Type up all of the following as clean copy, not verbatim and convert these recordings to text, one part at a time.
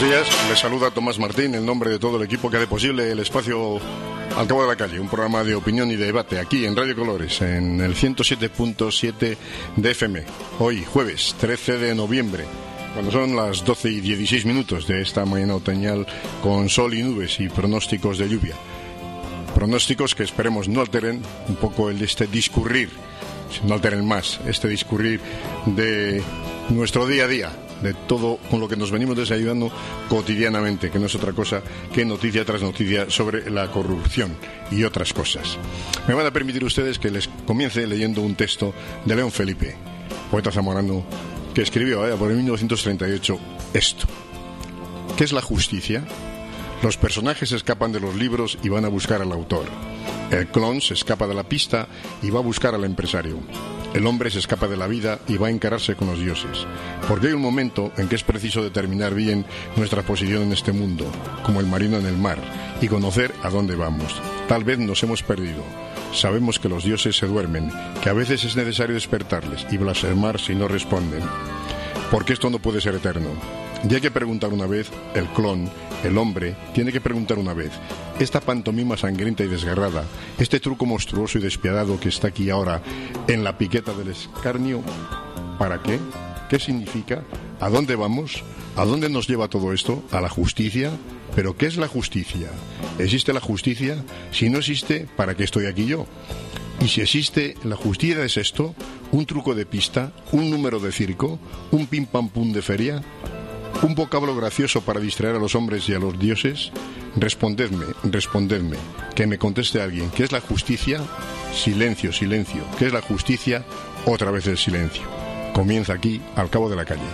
días, les saluda Tomás Martín en nombre de todo el equipo que hace posible el espacio Al Cabo de la Calle, un programa de opinión y de debate aquí en Radio Colores, en el 107.7 de FM. Hoy, jueves 13 de noviembre, cuando son las 12:16 de esta mañana otoñal, con sol y nubes y pronósticos de lluvia. Pronósticos que esperemos no alteren un poco este discurrir, no alteren más este discurrir de nuestro día a día, de todo con lo que nos venimos desayunando cotidianamente, que no es otra cosa que noticia tras noticia sobre la corrupción y otras cosas. Me van a permitir ustedes que les comience leyendo un texto de León Felipe, poeta zamorano, que escribió por el 1938 esto. ¿Qué es la justicia? Los personajes escapan de los libros y van a buscar al autor. El clon se escapa de la pista y va a buscar al empresario. El hombre se escapa de la vida y va a encararse con los dioses. Porque hay un momento en que es preciso determinar bien nuestra posición en este mundo, como el marino en el mar, y conocer a dónde vamos. Tal vez nos hemos perdido. Sabemos que los dioses se duermen, que a veces es necesario despertarles y blasfemar si no responden. Porque esto no puede ser eterno. Y hay que preguntar una vez, el clon, el hombre, tiene que preguntar una vez. Esta pantomima sangrienta y desgarrada, este truco monstruoso y despiadado que está aquí ahora en la piqueta del escarnio, ¿para qué? ¿Qué significa? ¿A dónde vamos? ¿A dónde nos lleva todo esto? ¿A la justicia? ¿Pero qué es la justicia? ¿Existe la justicia? Si no existe, ¿para qué estoy aquí yo? Y si existe, la justicia es esto, un truco de pista, un número de circo, un pim pam pum de feria, un vocablo gracioso para distraer a los hombres y a los dioses. Respondedme, que me conteste alguien. ¿Qué es la justicia? Silencio, silencio. ¿Qué es la justicia? Otra vez el silencio. Comienza aquí, Al Cabo de la Calle.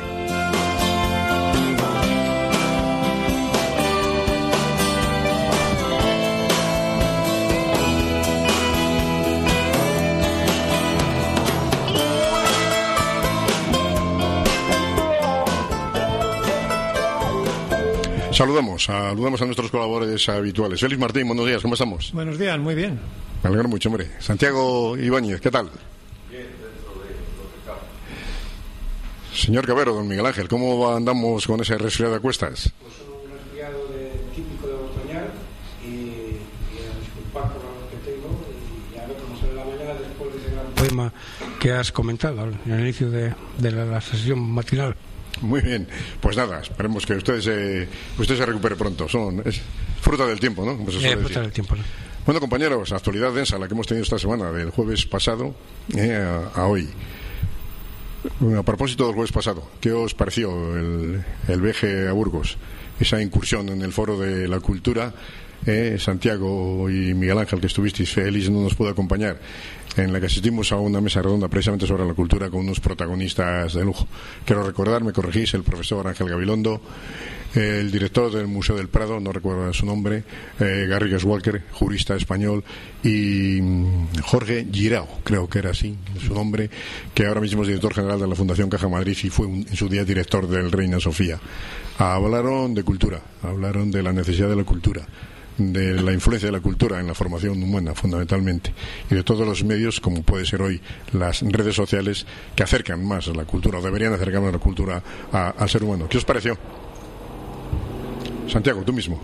Saludamos a nuestros colaboradores habituales. Félix Martín, buenos días, ¿cómo estamos? Buenos días, muy bien. Me alegro mucho, hombre. Santiago Ibáñez, ¿qué tal? Bien, dentro de lo que cabe. Señor Cabero, don Miguel Ángel, ¿cómo andamos con ese resfriado a cuestas? Pues un resfriado típico de otoñal y a disculpar por lo que tengo y a ver cómo será la mañana después de ese gran poema que has comentado en el inicio de la sesión matinal. Muy bien, pues nada, esperemos que usted se recupere pronto. Es fruta del tiempo, ¿no? Fruta del tiempo, ¿no? Bueno, compañeros, actualidad densa la que hemos tenido esta semana, del jueves pasado a hoy. A propósito del jueves pasado, ¿qué os pareció el viaje a Burgos? Esa incursión en el Foro de la Cultura. Santiago y Miguel Ángel, que estuvisteis, Félix no nos pudo acompañar, en la que asistimos a una mesa redonda precisamente sobre la cultura con unos protagonistas de lujo. Quiero recordar, me corregís, el profesor Ángel Gabilondo, el director del Museo del Prado, no recuerdo su nombre, Garrigues Walker, jurista español, y Jorge Girao, creo que era así su nombre, que ahora mismo es director general de la Fundación Caja Madrid y fue en su día director del Reina Sofía. Hablaron de cultura, hablaron de la necesidad de la cultura, de la influencia de la cultura en la formación humana, fundamentalmente, y de todos los medios, como puede ser hoy las redes sociales, que acercan más a la cultura, o deberían acercar más la cultura al ser humano. ¿Qué os pareció? Santiago, tú mismo.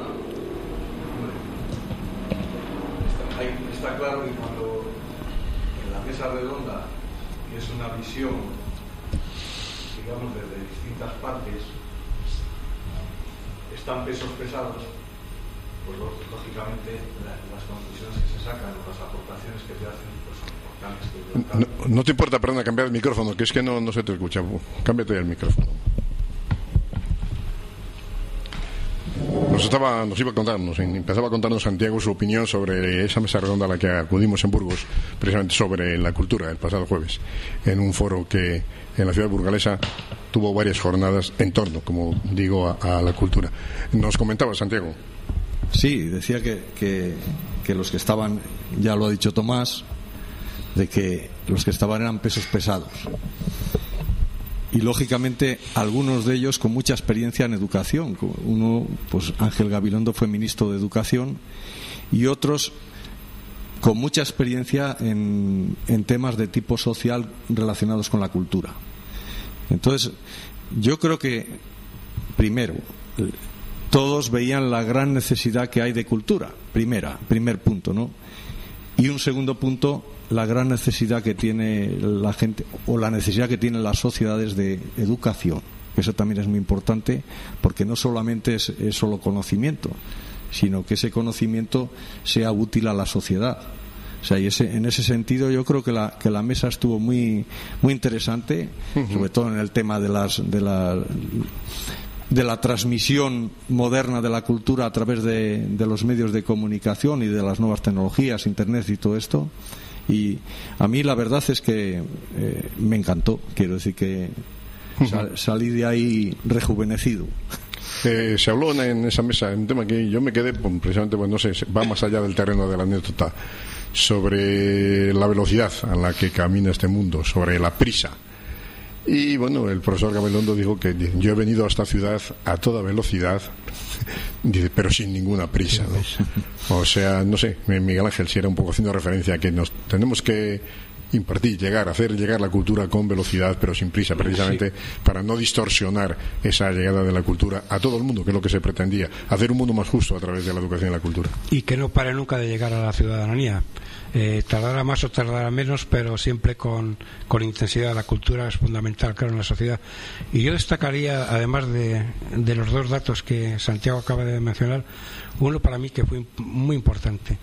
Está claro que cuando en la mesa redonda es una visión, digamos, desde distintas partes, están pesos pesados, pues lógicamente las conclusiones que se sacan o las aportaciones que te hacen pues son importantes. No te importa, perdona, cambiar el micrófono, que es que no se te escucha. Cámbiate el micrófono. Empezaba a contarnos Santiago su opinión sobre esa mesa redonda a la que acudimos en Burgos, precisamente sobre la cultura, el pasado jueves, en un foro que en la ciudad burgalesa tuvo varias jornadas en torno, como digo, a la cultura. Nos comentaba Santiago. Sí, decía que los que estaban, ya lo ha dicho Tomás, de que los que estaban eran pesos pesados. Y lógicamente algunos de ellos con mucha experiencia en educación. Uno, pues Ángel Gabilondo, fue ministro de Educación, y otros con mucha experiencia en temas de tipo social relacionados con la cultura. Entonces, yo creo que, primero, todos veían la gran necesidad que hay de cultura, primer punto, ¿no? Y un segundo punto, la gran necesidad que tiene la gente, o la necesidad que tienen las sociedades de educación. Eso también es muy importante, porque no solamente es solo conocimiento, sino que ese conocimiento sea útil a la sociedad. O sea, y en ese sentido yo creo que la mesa estuvo muy muy interesante, sobre todo en el tema de la transmisión moderna de la cultura a través de los medios de comunicación y de las nuevas tecnologías, internet y todo esto. Y a mí la verdad es que me encantó. Quiero decir que salí de ahí rejuvenecido. Se habló en esa mesa un tema que yo me quedé, precisamente, pues no sé, va más allá del terreno de la anécdota, sobre la velocidad a la que camina este mundo, sobre la prisa. Y bueno, el profesor Gabilondo dijo que yo he venido a esta ciudad a toda velocidad, dice, pero sin ninguna prisa, ¿no? O sea, no sé, Miguel Ángel si era un poco haciendo referencia a que nos tenemos que impartir, hacer llegar la cultura con velocidad, pero sin prisa, precisamente para no distorsionar esa llegada de la cultura a todo el mundo, que es lo que se pretendía, hacer un mundo más justo a través de la educación y la cultura. Y que no pare nunca de llegar a la ciudadanía. Tardará más o tardará menos, pero siempre con intensidad. La cultura es fundamental, claro, en la sociedad. Y yo destacaría, además de los dos datos que Santiago acaba de mencionar, uno para mí que fue muy importante.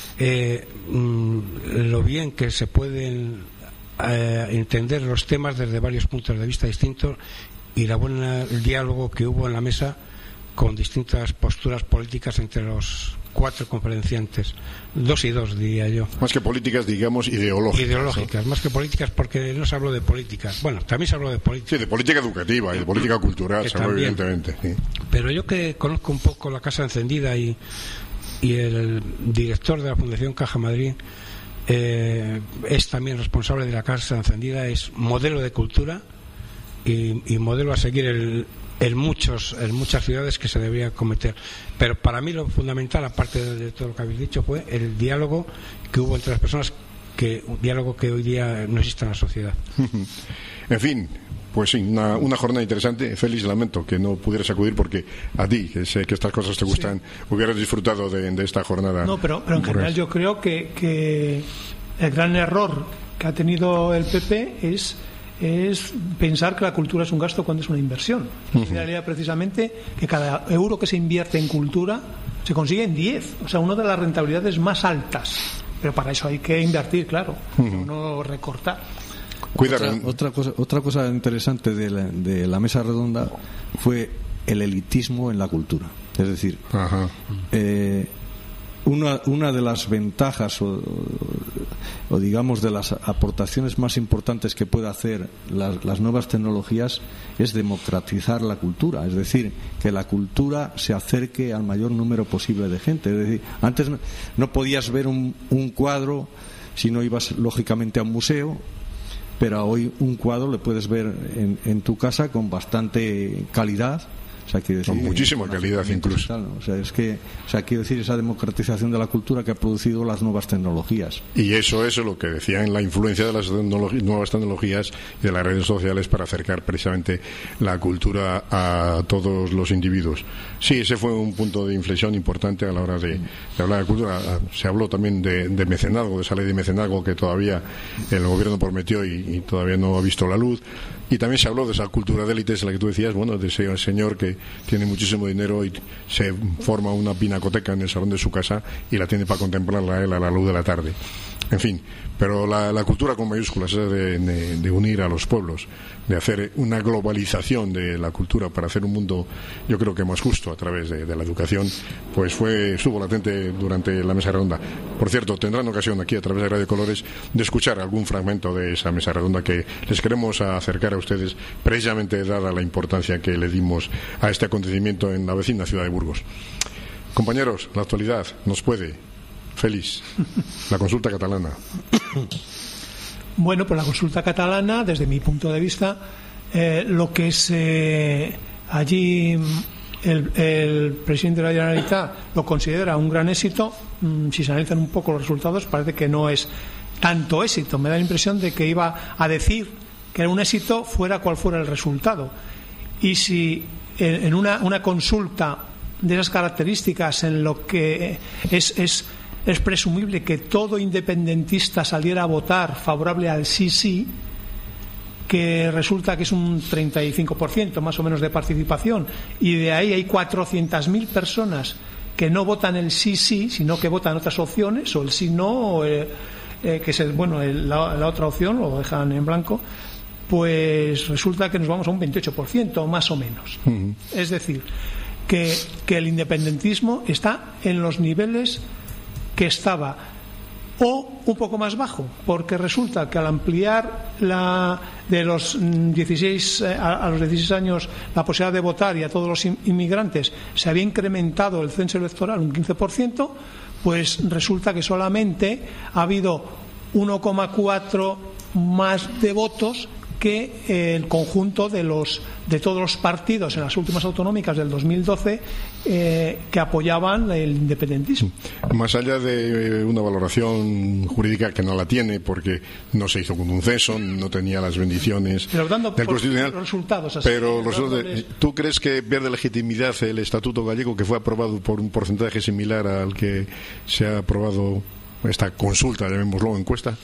Lo bien que se pueden entender los temas desde varios puntos de vista distintos, y el diálogo que hubo en la mesa con distintas posturas políticas entre los 4 conferenciantes, 2 y 2 diría yo. Más que políticas, digamos, ideológicas, ¿no? Más que políticas, porque no se habló de políticas. Bueno, también se habló de política. Sí, de política educativa y de política cultural, se habló evidentemente. Sí. Pero yo que conozco un poco la Casa Encendida y el director de la Fundación Caja Madrid es también responsable de la Casa Encendida, es modelo de cultura y modelo a seguir en muchas ciudades que se debería cometer. Pero para mí lo fundamental, aparte de todo lo que habéis dicho, fue el diálogo que hubo entre las personas, un diálogo que hoy día no existe en la sociedad. En fin, pues sí, una jornada interesante. Félix, lamento que no pudieras acudir, porque a ti, que sé que estas cosas te gustan, hubieras disfrutado de esta jornada. No, pero en general yo creo que el gran error que ha tenido el PP es pensar que la cultura es un gasto cuando es una inversión. En realidad, precisamente, que cada euro que se invierte en cultura se consigue en 10, o sea, una de las rentabilidades más altas. Pero para eso hay que invertir, claro, no recortar. Otra cosa interesante de la mesa redonda fue el elitismo en la cultura. Es decir, una de las ventajas o digamos de las aportaciones más importantes que puede hacer las nuevas tecnologías es democratizar la cultura, es decir, que la cultura se acerque al mayor número posible de gente. Es decir, antes no podías ver un cuadro si no ibas lógicamente a un museo, pero hoy un cuadro le puedes ver en tu casa con bastante calidad. O sea, quiero decir, con muchísima calidad incluso. Tal, ¿no? O sea, quiero decir, esa democratización de la cultura que ha producido las nuevas tecnologías. Y eso es lo que decían, la influencia de las nuevas tecnologías y de las redes sociales para acercar precisamente la cultura a todos los individuos. Sí, ese fue un punto de inflexión importante a la hora de hablar de cultura. Se habló también de mecenazgo, de esa ley de mecenazgo que todavía el gobierno prometió y todavía no ha visto la luz. Y también se habló de esa cultura de élites, la que tú decías, bueno, de ese señor que tiene muchísimo dinero y se forma una pinacoteca en el salón de su casa y la tiene para contemplarla él a la luz de la tarde. En fin, pero la cultura con mayúsculas es de unir a los pueblos, de hacer una globalización de la cultura para hacer un mundo, yo creo que más justo a través de la educación, pues estuvo latente durante la mesa redonda. Por cierto, tendrán ocasión aquí a través de Radio Colores de escuchar algún fragmento de esa mesa redonda que les queremos acercar a ustedes, precisamente dada la importancia que le dimos a este acontecimiento en la vecina ciudad de Burgos. Compañeros, la actualidad nos puede. Félix, la consulta catalana. Bueno, pues la consulta catalana, desde mi punto de vista, lo que es allí el presidente de la Generalitat lo considera un gran éxito. Si se analizan un poco los resultados, parece que no es tanto éxito. Me da la impresión de que iba a decir que era un éxito fuera cual fuera el resultado. Y si en una consulta de esas características, en lo que es presumible que todo independentista saliera a votar favorable al sí, que resulta que es un 35% más o menos de participación, y de ahí hay 400.000 personas que no votan el sí, sino que votan otras opciones, o el sí no, o que es la otra opción, lo dejan en blanco, pues resulta que nos vamos a un 28% más o menos. Es decir, que el independentismo está en los niveles que estaba, o un poco más bajo, porque resulta que al ampliar de los 16 a los 16 años la posibilidad de votar, y a todos los inmigrantes se había incrementado el censo electoral un 15%, pues resulta que solamente ha habido 1,4 más de votos que el conjunto de todos los partidos en las últimas autonómicas del 2012 que apoyaban el independentismo. Más allá de una valoración jurídica que no la tiene, porque no se hizo con un censo, no tenía las bendiciones del Constitucional, resultados así, pero ¿tú crees que pierde legitimidad el Estatuto gallego, que fue aprobado por un porcentaje similar al que se ha aprobado esta consulta, llamémoslo, encuesta?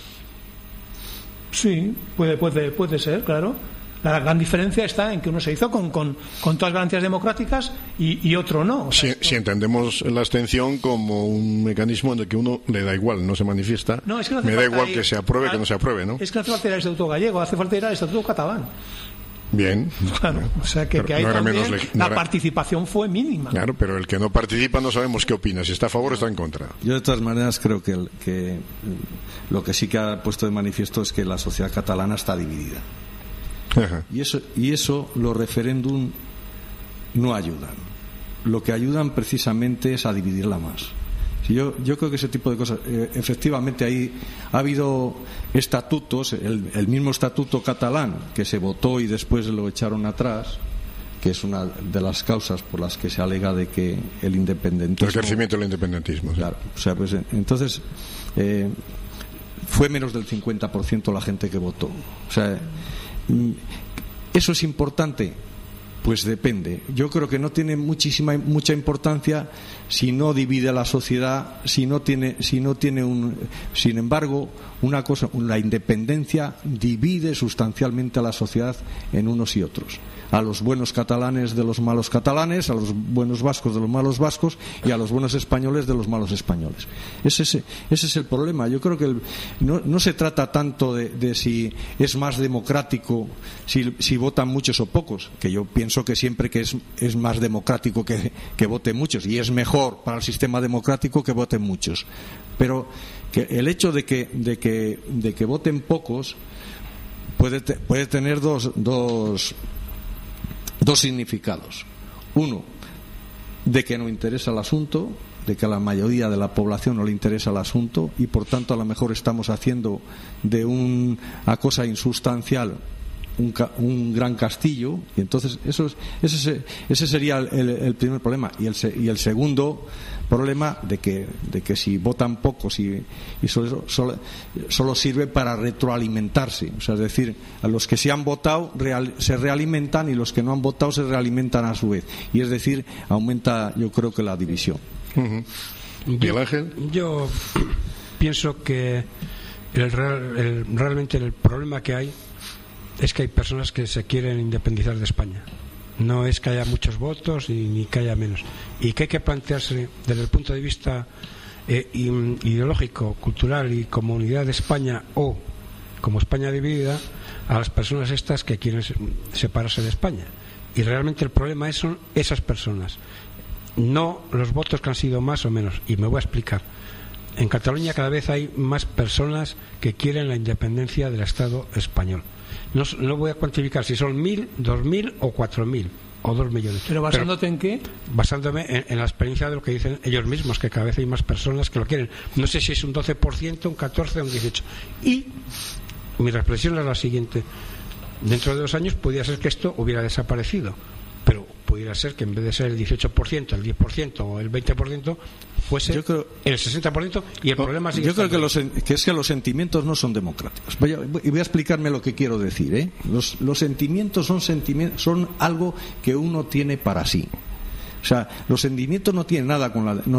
Sí, puede ser, claro. La gran diferencia está en que uno se hizo con todas las garantías democráticas y otro no. O sea, si entendemos la abstención como un mecanismo en el que uno le da igual, no se manifiesta, no, es que no me da igual que se apruebe que no se apruebe, ¿no? Es que no hace falta ir al Estatuto gallego, hace falta ir al Estatuto catalán. Bien. Claro, o sea que ahí no también la participación fue mínima. Claro, pero el que no participa no sabemos qué opina, si está a favor o está en contra. Yo de todas maneras creo que lo que sí que ha puesto de manifiesto es que la sociedad catalana está dividida. Ajá. Y eso los referéndum no ayudan. Lo que ayudan precisamente es a dividirla más. Yo creo que ese tipo de cosas, efectivamente ahí ha habido estatutos, el mismo estatuto catalán que se votó y después lo echaron atrás, que es una de las causas por las que se alega de que el independentismo, el crecimiento del independentismo, claro, o sea, pues entonces fue menos del 50% la gente que votó. O sea, ¿eso es importante? Pues depende. Yo creo que no tiene mucha importancia si no divide a la sociedad, sin embargo, una cosa, la independencia divide sustancialmente a la sociedad en unos y otros. A los buenos catalanes de los malos catalanes, a los buenos vascos de los malos vascos y a los buenos españoles de los malos españoles. Ese es el problema. Yo creo que no se trata tanto de si es más democrático, si votan muchos o pocos, que yo pienso que siempre que es más democrático que voten muchos, y es mejor para el sistema democrático que voten muchos. Pero que el hecho de que voten pocos puede tener dos significados. Uno, de que no interesa el asunto, de que a la mayoría de la población no le interesa el asunto, y por tanto a lo mejor estamos haciendo de una cosa insustancial un gran castillo, y entonces ese sería el primer problema. Y el segundo problema de que si votan pocos y solo sirve para retroalimentarse, o sea, es decir, a los que se han votado se realimentan, y los que no han votado se realimentan a su vez, y es decir, aumenta, yo creo, que la división. Miguel Ángel. Yo pienso que realmente el problema que hay es que hay personas que se quieren independizar de España. No es que haya muchos votos ni que haya menos. Y que hay que plantearse desde el punto de vista ideológico, cultural y como unidad de España, o como España dividida, a las personas estas que quieren separarse de España. Y realmente el problema son esas personas, no los votos que han sido más o menos. Y me voy a explicar. En Cataluña cada vez hay más personas que quieren la independencia del Estado español. No voy a cuantificar si son 1.000, 2.000 o 4.000 o 2 millones. ¿Pero basándote en qué? Basándome en la experiencia de lo que dicen ellos mismos, que cada vez hay más personas que lo quieren. No sé si es un 12%, un 14% o un 18%. Y mi reflexión es la siguiente. Dentro de 2 años podría ser que esto hubiera desaparecido, pero pudiera ser que en vez de ser el 18%, el 10% o el 20%, fuese el 60%, y el problema sigue. Yo creo que los sentimientos no son democráticos. Voy a explicarme lo que quiero decir, ¿eh? Los sentimientos son algo que uno tiene para sí. O sea, los sentimientos no tienen nada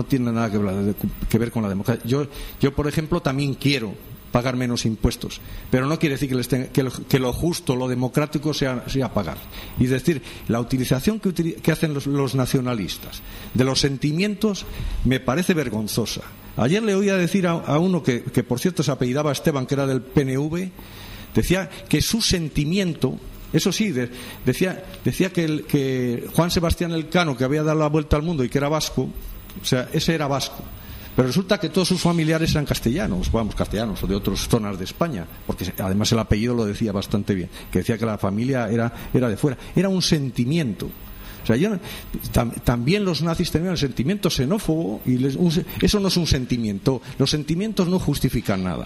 que ver con la democracia. Yo, por ejemplo, también quiero pagar menos impuestos, pero no quiere decir que lo justo, lo democrático sea pagar. Y es decir, la utilización que hacen los nacionalistas de los sentimientos me parece vergonzosa. Ayer le oía decir a uno que por cierto se apellidaba Esteban, que era del PNV, decía que su sentimiento, eso sí, decía que Juan Sebastián Elcano, que había dado la vuelta al mundo y que era vasco, o sea, ese era vasco. Pero resulta que todos sus familiares eran castellanos o de otras zonas de España, porque además el apellido lo decía bastante bien, que decía que la familia era de fuera. Era un sentimiento. O sea, también los nazis tenían el sentimiento xenófobo, y eso no es un sentimiento. Los sentimientos no justifican nada.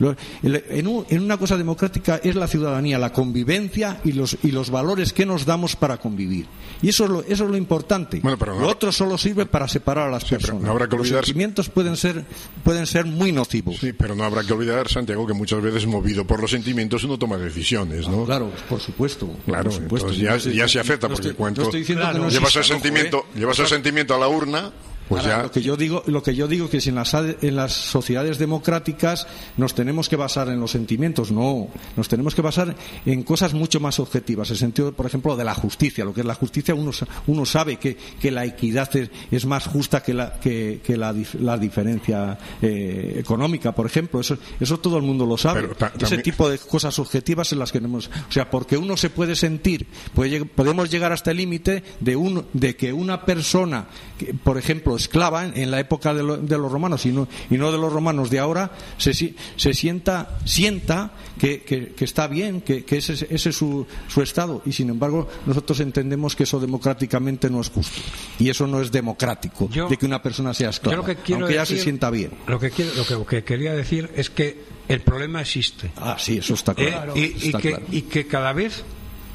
En una cosa democrática es la ciudadanía, la convivencia y los valores que nos damos para convivir. Y eso es lo importante. Bueno, lo otro solo sirve para separar a las personas. No habrá que olvidar... Los sentimientos pueden ser muy nocivos. Sí, pero no habrá que olvidar, Santiago, que muchas veces movido por los sentimientos uno toma decisiones, ¿no? Claro, por supuesto. Claro, por supuesto. Ya se afecta, porque cuento... No estoy diciendo que no llevas el sentimiento a la urna, pues ahora, ya. Lo que yo digo que si en las sociedades democráticas nos tenemos que basar en los sentimientos, no, nos tenemos que basar en cosas mucho más objetivas. El sentido, por ejemplo, de la justicia. Lo que es la justicia, uno sabe que la equidad es más justa que la diferencia económica, por ejemplo. Eso todo el mundo lo sabe. Ese tipo de cosas objetivas en las que tenemos, o sea, porque uno se puede sentir, podemos llegar hasta el límite de que una persona, por ejemplo, esclava en la época de los romanos y no de los romanos de ahora, se sienta que está bien, que ese es su estado, y sin embargo nosotros entendemos que eso democráticamente no es justo, y eso no es democrático, de que una persona sea esclava, aunque ella se sienta bien. Lo que quería decir es que el problema existe. Sí, eso está claro. Y que cada vez,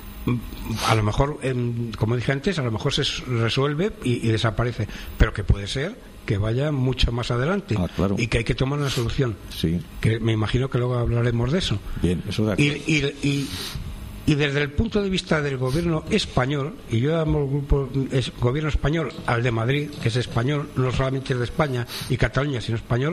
a lo mejor, como dije antes, a lo mejor se resuelve y desaparece, pero que puede ser que vaya mucho más adelante, claro. Y que hay que tomar una solución, sí. Que me imagino que luego hablaremos de eso. Bien, eso de y desde el punto de vista del gobierno español, y yo llamo el grupo gobierno español al de Madrid, que es español, no solamente es de España y Cataluña, sino español,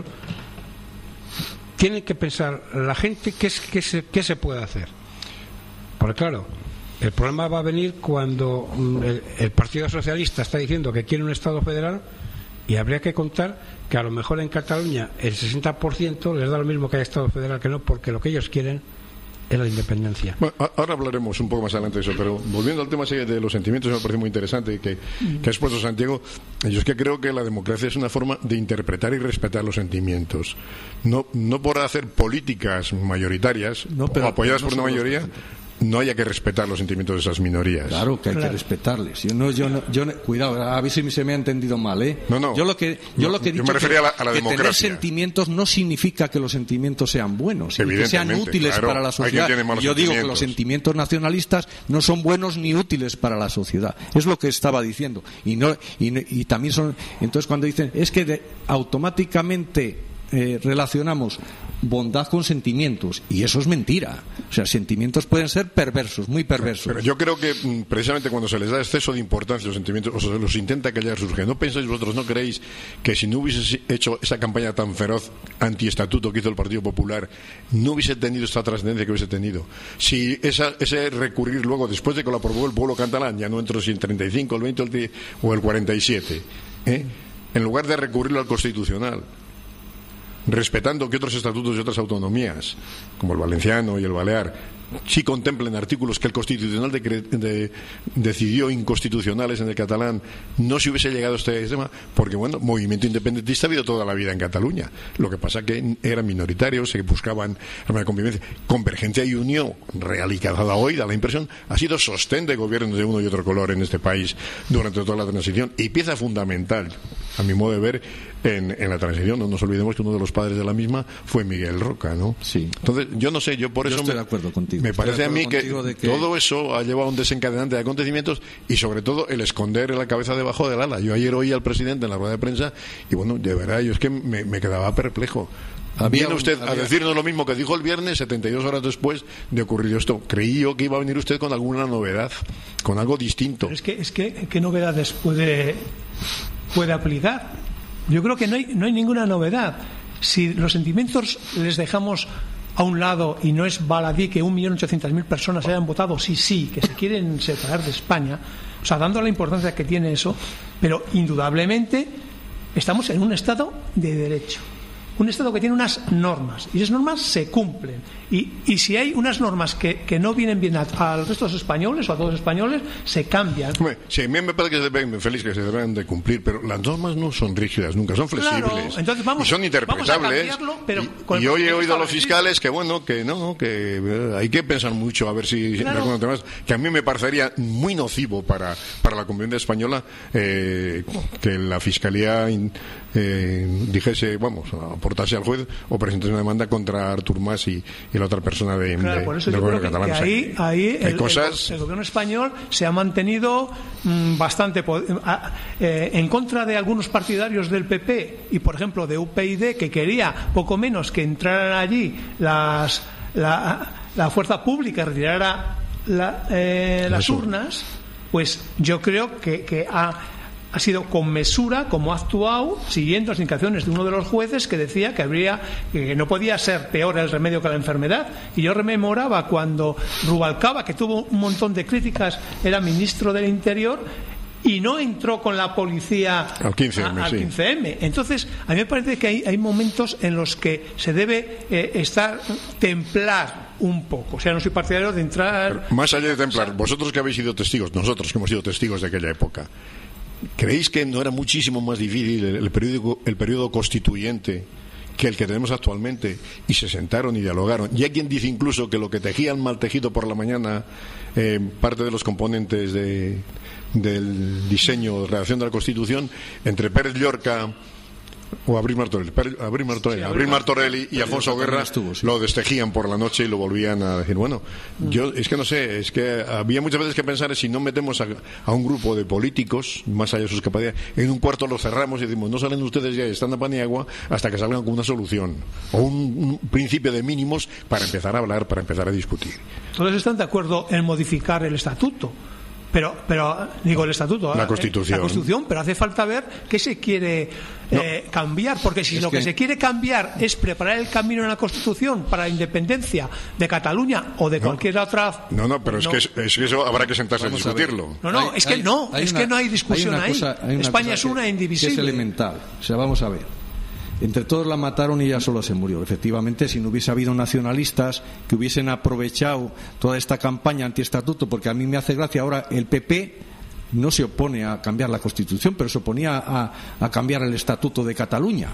tiene que pensar la gente qué se puede hacer. Porque claro, el problema va a venir cuando el Partido Socialista está diciendo que quiere un Estado federal, y habría que contar que a lo mejor en Cataluña el 60% les da lo mismo que haya Estado federal que no, porque lo que ellos quieren es la independencia. Bueno, ahora hablaremos un poco más adelante de eso, pero volviendo al tema de los sentimientos, me parece muy interesante que ha expuesto Santiago. Yo es que creo que la democracia es una forma de interpretar y respetar los sentimientos, no por hacer políticas mayoritarias o apoyadas por una mayoría. No haya que respetar los sentimientos de esas minorías. Claro que hay que respetarles. Cuidado, a ver si se me ha entendido mal, ¿eh? No. Yo lo que he dicho me refería a la que democracia. Tener sentimientos no significa que los sentimientos sean buenos, sino que sean útiles para la sociedad. Yo digo que los sentimientos nacionalistas no son buenos ni útiles para la sociedad. Es lo que estaba diciendo. Y también son. Entonces, cuando dicen es que automáticamente relacionamos bondad con sentimientos, y eso es mentira. O sea, sentimientos pueden ser perversos, muy perversos. Pero yo creo que precisamente cuando se les da exceso de importancia a los sentimientos, o se los intenta callar, surge. ¿No pensáis vosotros, no creéis que si no hubiese hecho esa campaña tan feroz antiestatuto que hizo el Partido Popular, no hubiese tenido esta trascendencia que hubiese tenido? Si ese recurrir luego, después de que lo aprobó el pueblo catalán, ya no entro si el 35, el 20 o el 47, en lugar de recurrirlo al Constitucional, respetando que otros estatutos y otras autonomías, como el valenciano y el balear, sí contemplen artículos que el Constitucional decidió inconstitucionales en el catalán, no se hubiese llegado a este sistema, porque movimiento independentista ha habido toda la vida en Cataluña. Lo que pasa que eran minoritarios, se buscaban la convivencia. Convergencia y Unión, real y cada hoy, da la impresión, ha sido sostén de gobiernos de uno y otro color en este país durante toda la transición, y pieza fundamental, a mi modo de ver, en la transición. No nos olvidemos que uno de los padres de la misma fue Miguel Roca, ¿no? Sí. Entonces, yo no sé, yo por eso estoy de acuerdo contigo. contigo. Me parece a mí que que todo eso ha llevado a un desencadenante de acontecimientos y sobre todo el esconder la cabeza debajo del ala. Yo ayer oí al presidente en la rueda de prensa y bueno, de verdad, yo es que me quedaba perplejo. Viene usted a decirnos lo mismo que dijo el viernes, 72 horas después de ocurrido esto. Creí yo que iba a venir usted con alguna novedad, con algo distinto. Pero es que ¿qué novedades puede aplicar? Yo creo que no hay ninguna novedad. Si los sentimientos les dejamos a un lado y no es baladí que 1.800.000 personas hayan votado sí, que se quieren separar de España, o sea, dando la importancia que tiene eso, pero indudablemente estamos en un Estado de derecho. Un Estado que tiene unas normas y esas normas se cumplen y si hay unas normas que no vienen bien al resto de los españoles o a todos los españoles, se cambian. Sí, a mí me parece que se deben de cumplir, pero las normas no son rígidas nunca, son flexibles. Claro, entonces y son interpretables. Y hoy he oído a los fiscales que hay que pensar mucho a ver si algunos temas que a mí me parecería muy nocivo para la convivencia española que la fiscalía dijese, aportase al juez o presentase una demanda contra Artur Mas y la otra persona del gobierno catalán. Ahí el gobierno español se ha mantenido bastante en contra de algunos partidarios del PP y, por ejemplo, de UPyD, que quería poco menos que entraran allí la fuerza pública y retirara las urnas. Pues yo creo que ha sido con mesura como ha actuado, siguiendo las indicaciones de uno de los jueces que decía que no podía ser peor el remedio que la enfermedad. Y yo rememoraba cuando Rubalcaba, que tuvo un montón de críticas, era ministro del Interior y no entró con la policía al 15M. Entonces, a mí me parece que hay momentos en los que se debe templar un poco. O sea, no soy partidario de entrar... Pero más allá de templar, vosotros que habéis sido testigos, nosotros que hemos sido testigos de aquella época, ¿creéis que no era muchísimo más difícil el periodo constituyente que el que tenemos actualmente? Y se sentaron y dialogaron. Y hay quien dice incluso que lo que tejían mal tejido por la mañana parte de los componentes del diseño de redacción de la Constitución entre Pérez Llorca o Abril Martorell y Alfonso Guerra lo destejían por la noche y lo volvían a decir. Bueno, yo es que no sé, es que había muchas veces que pensar si no metemos a un grupo de políticos, más allá de sus capacidades, en un cuarto los cerramos y decimos, no salen ustedes ya y están a pan y agua hasta que salgan con una solución o un principio de mínimos para empezar a hablar, para empezar a discutir. Todos están de acuerdo en modificar el estatuto. Pero digo el estatuto, la Constitución, pero hace falta ver qué se quiere cambiar, porque si lo que se quiere cambiar es preparar el camino en la Constitución para la independencia de Cataluña o de cualquier otra. Pero es que eso habrá que sentarse a discutirlo. Es que no hay discusión ahí. España es una indivisible. Es elemental. O sea, vamos a ver. Entre todos la mataron y ella solo se murió. Efectivamente, si no hubiese habido nacionalistas que hubiesen aprovechado toda esta campaña antiestatuto, porque a mí me hace gracia ahora el PP no se opone a cambiar la Constitución, pero se oponía a cambiar el Estatuto de Cataluña.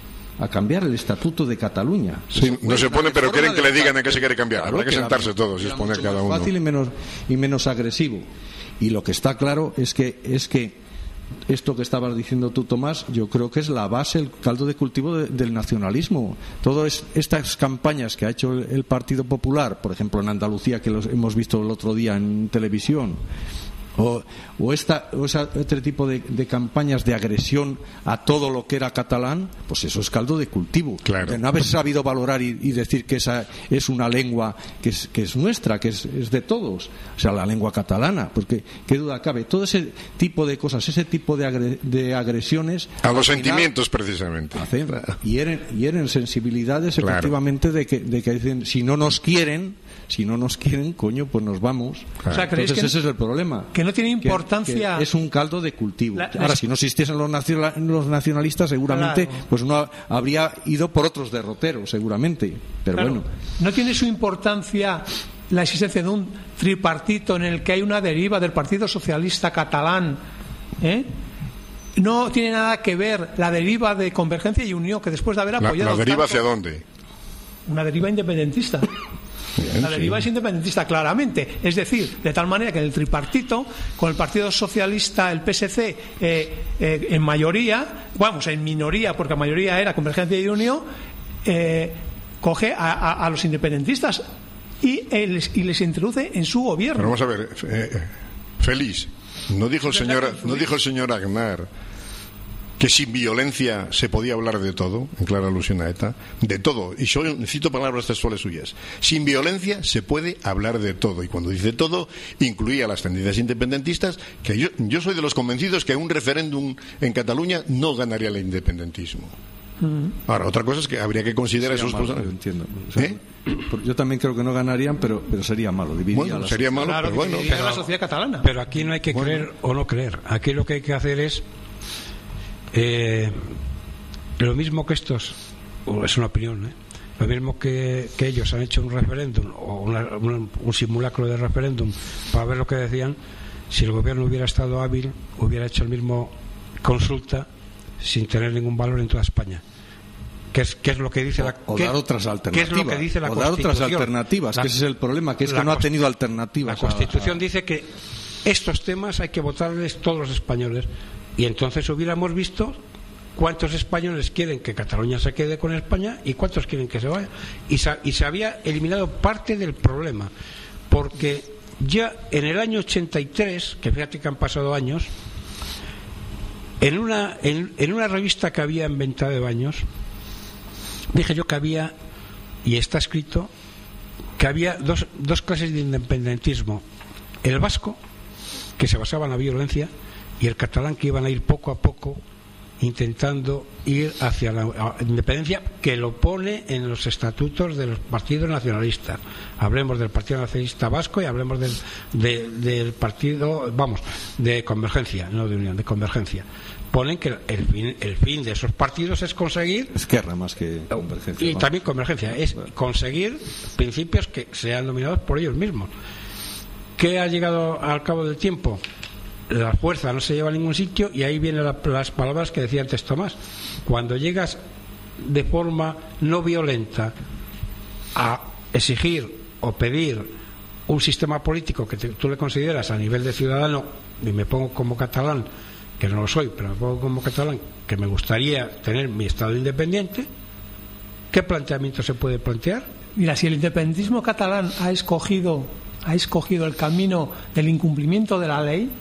Sí, no se opone, pero quieren que le digan en qué se quiere cambiar. Habrá que sentarse todos y exponer cada uno. Fácil y menos agresivo. Y lo que está claro es que esto que estabas diciendo tú, Tomás, yo creo que es la base, el caldo de cultivo del nacionalismo. Todas estas campañas que ha hecho el Partido Popular, por ejemplo en Andalucía, que los hemos visto el otro día en televisión, o este tipo de campañas de agresión a todo lo que era catalán, pues eso es caldo de cultivo. Claro. De no haber sabido valorar y decir que esa es una lengua que es nuestra, que es de todos, o sea, la lengua catalana, porque qué duda cabe, todo ese tipo de cosas, ese tipo de agresiones a los sentimientos precisamente hieren sensibilidades, claro. Efectivamente, de que dicen, si no nos quieren, coño, pues nos vamos. Claro. O sea, entonces ese es el problema, que no tiene importancia, que es un caldo de cultivo. Ahora, si no existiesen los nacionalistas, seguramente, claro, pues no habría ido por otros derroteros, seguramente, pero claro, bueno, no tiene su importancia la existencia de un tripartito en el que hay una deriva del Partido Socialista Catalán, No tiene nada que ver la deriva de Convergencia y Unió, que después de haber apoyado... ¿La deriva hacia dónde? Una deriva independentista. Bien, la deriva es independentista, claramente. Es decir, de tal manera que en el tripartito, con el Partido Socialista, el PSC, en mayoría, en minoría, porque la mayoría era Convergencia y Unió, coge a los independentistas. y les introduce en su gobierno. Pero vamos a ver, Félix, ¿no dijo el señor Aznar que sin violencia se podía hablar de todo, en clara alusión a ETA? De todo, y yo cito palabras textuales suyas: sin violencia se puede hablar de todo. Y cuando dice todo, incluía las tendencias independentistas, que yo soy de los convencidos que un referéndum en Cataluña no ganaría el independentismo. Ahora, otra cosa es que habría que considerar esos cosas. Entiendo. O sea, yo también creo que no ganarían, pero sería malo. Sería malo, claro, pero bueno. Pero la sociedad catalana. Pero aquí no hay que creer o no creer. Aquí lo que hay que hacer es lo mismo que estos, es una opinión, lo mismo que ellos han hecho un referéndum o un simulacro de referéndum para ver lo que decían. Si el gobierno hubiera estado hábil, hubiera hecho el mismo consulta sin tener ningún valor en toda España. ¿Qué es lo que dice dar otras alternativas? ¿Qué es lo que dice la Constitución? Dar otras alternativas, que ese es el problema, que no ha tenido alternativas. La Constitución dice que estos temas hay que votarles todos los españoles, y entonces hubiéramos visto cuántos españoles quieren que Cataluña se quede con España y cuántos quieren que se vaya, y se había eliminado parte del problema, porque ya en el año 83, que fíjate que han pasado años, en una revista que había en Venta de Baños, dije yo que había, y está escrito, que había dos clases de independentismo: el vasco, que se basaba en la violencia, y el catalán, que iban a ir poco a poco intentando ir hacia la independencia, que lo pone en los estatutos de los partidos nacionalistas. Hablemos del Partido Nacionalista Vasco y hablemos del partido, de Convergencia, no de Unión, de Convergencia. Ponen que el fin de esos partidos es conseguir Esquerra más que Convergencia, y también Convergencia, es conseguir principios que sean dominados por ellos mismos. ¿Qué ha llegado al cabo del tiempo? La fuerza no se lleva a ningún sitio, y ahí vienen las palabras que decía antes Tomás. Cuando llegas de forma no violenta a exigir o pedir un sistema político que tú le consideras a nivel de ciudadano, y me pongo como catalán, que no lo soy, pero me pongo como catalán, que me gustaría tener mi Estado independiente, ¿qué planteamiento se puede plantear? Mira, si el independentismo catalán ha escogido el camino del incumplimiento de la ley,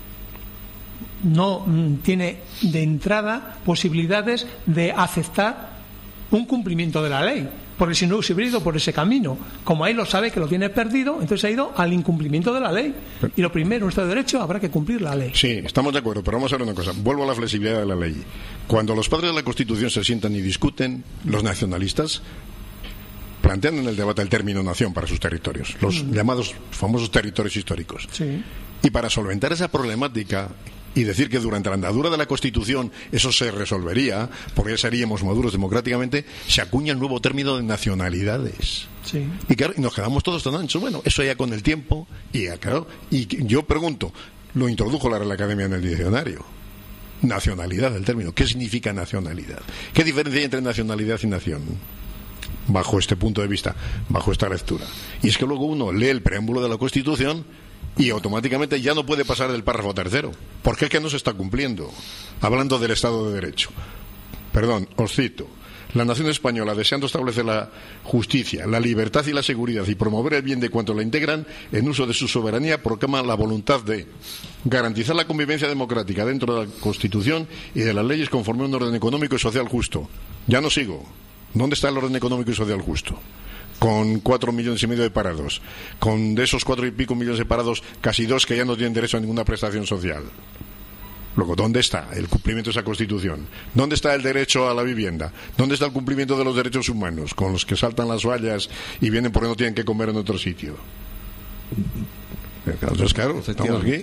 no tiene de entrada posibilidades de aceptar un cumplimiento de la ley, porque si no se hubiera ido por ese camino, como ahí lo sabe que lo tiene perdido, entonces ha ido al incumplimiento de la ley, y lo primero, en Estado de Derecho, habrá que cumplir la ley. Sí, estamos de acuerdo, pero vamos a ver una cosa, vuelvo a la flexibilidad de la ley. Cuando los padres de la Constitución se sientan y discuten, los nacionalistas plantean en el debate el término nación para sus territorios, los llamados famosos territorios históricos. Sí. Y para solventar esa problemática y decir que durante la andadura de la Constitución eso se resolvería, porque ya seríamos maduros democráticamente, se acuña el nuevo término de nacionalidades. Sí. Y claro, nos quedamos todos tan anchos. Bueno, eso ya con el tiempo, y yo pregunto, lo introdujo la Real Academia en el diccionario. Nacionalidad, el término. ¿Qué significa nacionalidad? ¿Qué diferencia hay entre nacionalidad y nación? Bajo este punto de vista, bajo esta lectura. Y es que luego uno lee el preámbulo de la Constitución y automáticamente ya no puede pasar del párrafo tercero, porque es que no se está cumpliendo. Hablando del Estado de Derecho. Perdón, os cito. La nación española, deseando establecer la justicia, la libertad y la seguridad y promover el bien de cuantos la integran, en uso de su soberanía, proclama la voluntad de garantizar la convivencia democrática dentro de la Constitución y de las leyes conforme a un orden económico y social justo. Ya no sigo. ¿Dónde está el orden económico y social justo? Con 4,5 millones de parados, con de esos 4 y pico millones de parados, casi 2 que ya no tienen derecho a ninguna prestación social. Luego, ¿dónde está el cumplimiento de esa Constitución? ¿Dónde está el derecho a la vivienda? ¿Dónde está el cumplimiento de los derechos humanos, con los que saltan las vallas y vienen porque no tienen que comer en otro sitio? Entonces, claro, estamos aquí.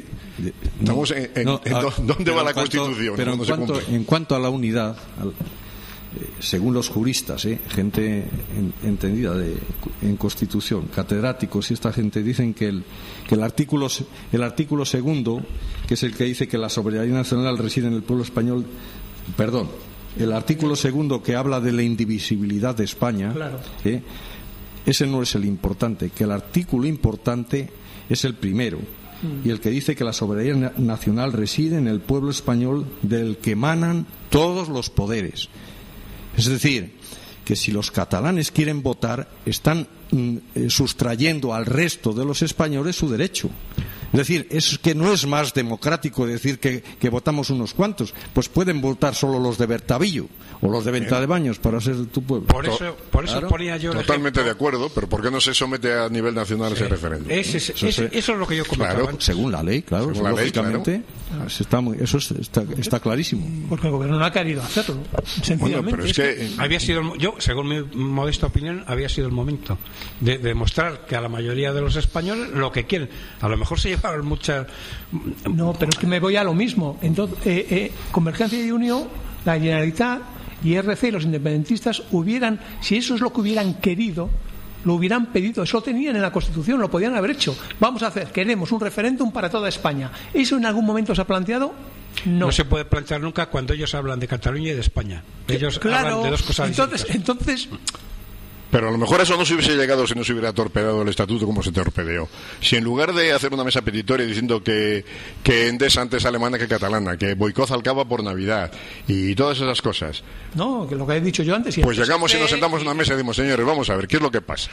¿Dónde va la Constitución? Pero en cuanto a la unidad, según los juristas, gente entendida en Constitución, catedráticos y esta gente, dicen que el artículo segundo, que es el que dice que la soberanía nacional reside en el pueblo español, el artículo segundo que habla de la indivisibilidad de España, claro. Ese no es el importante, que el artículo importante es el primero, y el que dice que la soberanía nacional reside en el pueblo español, del que emanan todos los poderes. Es decir, que si los catalanes quieren votar, están sustrayendo al resto de los españoles su derecho. Es decir, es que no es más democrático decir que votamos unos cuantos, pues pueden votar solo los de Bertavillo o los de Ventadebaños para ser tu pueblo. Por eso claro, ponía yo totalmente de acuerdo, pero ¿por qué no se somete a nivel nacional ese referéndum? Eso es lo que yo comentaba. Claro, según la ley, claro, según lógicamente, claro. Eso está clarísimo. Porque el gobierno no ha querido hacerlo, sencillamente. Bueno, pero es que había sido, yo, según mi modesta opinión, había sido el momento de demostrar que a la mayoría de los españoles lo que quieren, a lo mejor se llevaron muchas. No, pero es que me voy a lo mismo. Entonces, Convergencia y Unión, la Generalitat y RC y los independentistas hubieran, si eso es lo que hubieran querido, lo hubieran pedido, eso lo tenían en la Constitución, lo podían haber hecho. Vamos a hacer, queremos un referéndum para toda España. ¿Eso en algún momento se ha planteado? No se puede plantear nunca cuando ellos hablan de Cataluña y de España. Ellos hablan de dos cosas distintas. Entonces pero a lo mejor eso no se hubiese llegado si no se hubiera torpedeado el estatuto como se torpedeó. Si en lugar de hacer una mesa petitoria diciendo que Endesa antes es alemana que catalana, que boicot Alcaba por Navidad y todas esas cosas. No, que lo que he dicho yo antes. Pues llegamos y nos sentamos en una mesa y decimos, señores, vamos a ver, ¿qué es lo que pasa?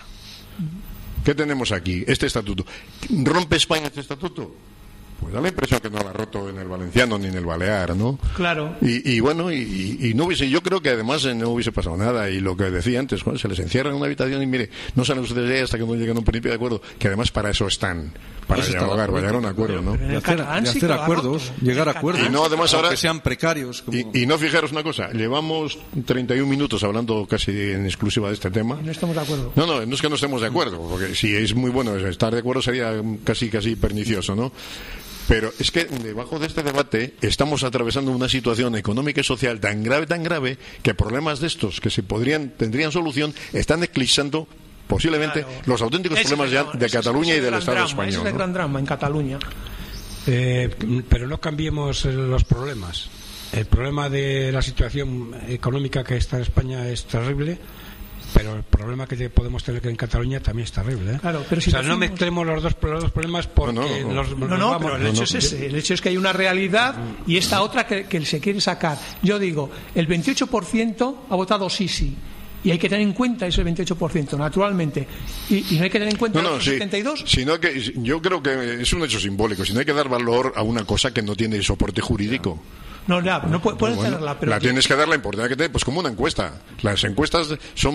¿Qué tenemos aquí? Este estatuto. ¿Rompe España este estatuto? Pues da la impresión que no la ha roto en el valenciano ni en el balear, ¿no? Claro. Y bueno, y no hubiese, yo creo que además no hubiese pasado nada. Y lo que decía antes, se les encierra en una habitación y mire, no salen ustedes de ahí hasta que no lleguen a un principio de acuerdo, que además para eso están, para dialogar, llegar a un acuerdo, ¿no? Y hacer acuerdos, llegar a acuerdos. Y no, además ahora que sean precarios. Como... Y no, fijaros una cosa, llevamos 31 minutos hablando casi en exclusiva de este tema. Y no estamos de acuerdo. No es que no estemos de acuerdo, porque si es muy bueno estar de acuerdo sería casi pernicioso, ¿no? Pero es que debajo de este debate estamos atravesando una situación económica y social tan grave que problemas de estos que tendrían solución están eclipsando posiblemente los auténticos problemas ya de Cataluña y del Estado español. Ese es el gran drama en Cataluña. Pero no cambiemos los problemas. El problema de la situación económica que está en España es terrible. Pero el problema que podemos tener en Cataluña también es terrible, ¿eh? Claro, pero si no mezclemos los dos problemas porque pero el hecho es ese. El hecho es que hay una realidad y esta otra que se quiere sacar. Yo digo, el 28% ha votado sí. Y hay que tener en cuenta ese 28%, naturalmente. Y no hay que tener en cuenta los 72%. Sino que yo creo que es un hecho simbólico. Si no hay que dar valor a una cosa que no tiene soporte jurídico. No puedes tenerla, pero la tienes que dar la importancia que tiene, pues como una encuesta. Las encuestas son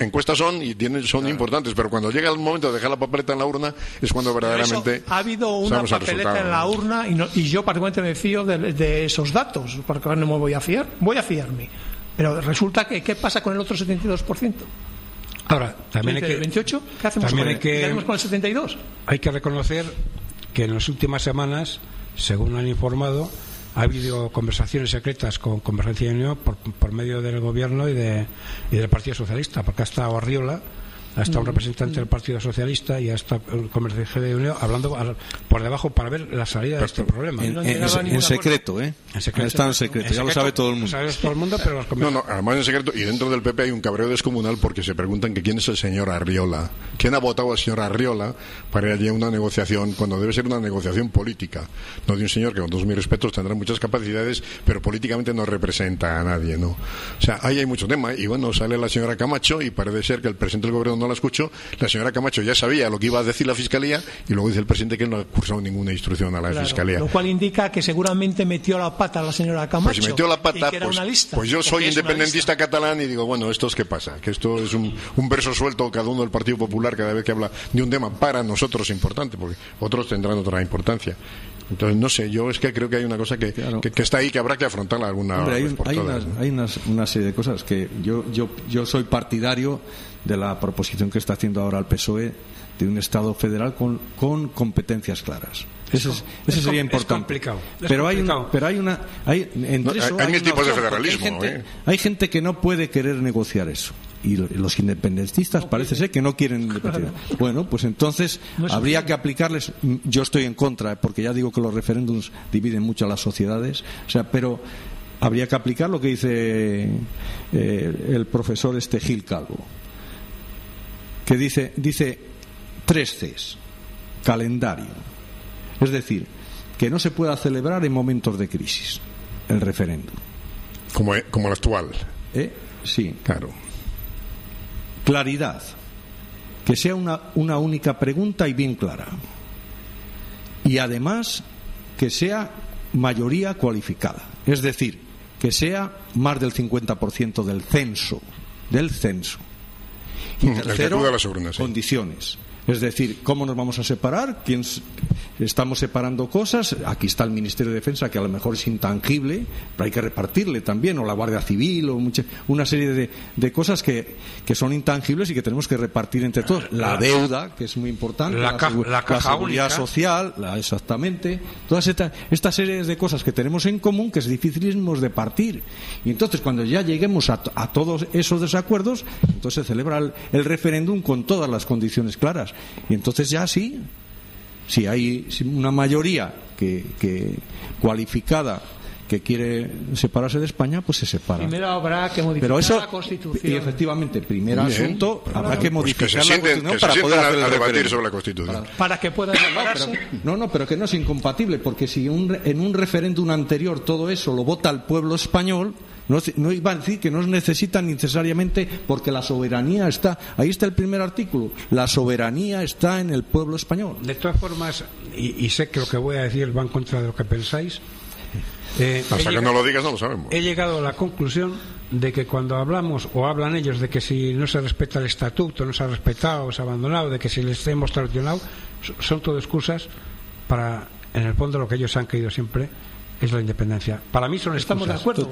importantes, pero cuando llega el momento de dejar la papeleta en la urna es cuando verdaderamente ha habido una papeleta en la urna y yo particularmente me fío de esos datos, porque no me voy a fiar. Voy a fiarme, pero resulta que ¿qué pasa con el otro 72%? Ahora también hay que ¿el 28? ¿Qué hacemos con el 72? Hay que reconocer que en las últimas semanas, según han informado, ha habido conversaciones secretas con Convergencia y Unión por medio del gobierno y del Partido Socialista, porque ha estado Arriola, ha estado un representante del Partido Socialista y ha estado Convergencia y Unión hablando por debajo para ver la salida de este problema. En secreto, ¿eh? Está en secreto, ya lo sabe todo el mundo. Pero además en secreto, y dentro del PP hay un cabreo descomunal porque se preguntan que quién es el señor Arriola. ¿Quién ha votado al señor Arriola para ir allí a una negociación cuando debe ser una negociación política? No de un señor que, con todos mis respetos, tendrá muchas capacidades, pero políticamente no representa a nadie, ¿no? O sea, ahí hay mucho tema. Y bueno, sale la señora Camacho y parece ser que el presidente del gobierno no la escuchó. La señora Camacho ya sabía lo que iba a decir la Fiscalía y luego dice el presidente que no ha cursado ninguna instrucción a la Fiscalía. Lo cual indica que seguramente metió la pata a la señora Camacho. Pues si metió la pata, pues yo soy independentista catalán y digo, bueno, ¿esto es qué pasa? Que esto es un verso suelto cada uno del Partido Popular cada vez que habla de un tema para nosotros importante, porque otros tendrán otra importancia. Entonces, no sé, yo es que creo que hay una cosa que está ahí que habrá que afrontarla alguna vez por todas. Hay una serie de cosas que yo soy partidario de la proposición que está haciendo ahora el PSOE de un Estado federal con competencias claras. Ese sería importante. Es complicado. Hay mil tipos de federalismo. Hay gente que no puede querer negociar eso. Y los independentistas parece ser que no quieren independizar. Bueno, pues entonces habría que aplicarles. Yo estoy en contra, porque ya digo que los referéndums dividen mucho a las sociedades. Pero habría que aplicar lo que dice el profesor Gil Calvo, que dice 3 Cs: calendario. Es decir, que no se pueda celebrar en momentos de crisis el referéndum. Como el actual. Sí. Claro. claridad, que sea una única pregunta y bien clara, y además que sea mayoría cualificada, es decir, que sea más del 50% del censo. Y tercero, condiciones. Es decir, ¿cómo nos vamos a separar? Estamos separando cosas. Aquí está el Ministerio de Defensa, que a lo mejor es intangible, pero hay que repartirle también, o la Guardia Civil, o una serie de cosas que son intangibles y que tenemos que repartir entre todos. La deuda, que es muy importante, la seguridad única social, exactamente. Todas estas series de cosas que tenemos en común, que es dificilísimo de partir. Y entonces, cuando ya lleguemos a todos esos desacuerdos, entonces se celebra el referéndum con todas las condiciones claras. Y entonces ya sí, si hay una mayoría que cualificada que quiere separarse de España, pues se separa. Primero habrá que modificar la Constitución. Y efectivamente, asunto, habrá que modificar la Constitución para poder hacer debatir sobre la Constitución. Para que pueda separarse. Pero que no es incompatible, porque si en un referéndum anterior todo eso lo vota el pueblo español, no iba a decir que no necesitan necesariamente, porque la soberanía está, ahí está el primer artículo, la soberanía está en el pueblo español. De todas formas, y sé que lo que voy a decir va en contra de lo que pensáis, hasta que no lo digas no lo sabemos. He llegado a la conclusión de que cuando hablamos, o hablan ellos, de que si no se respeta el estatuto, no se ha respetado, se ha abandonado, de que si les hemos traicionado, son todo excusas para, en el fondo, lo que ellos han querido siempre es la independencia. Para mí son excusas. Estamos de acuerdo.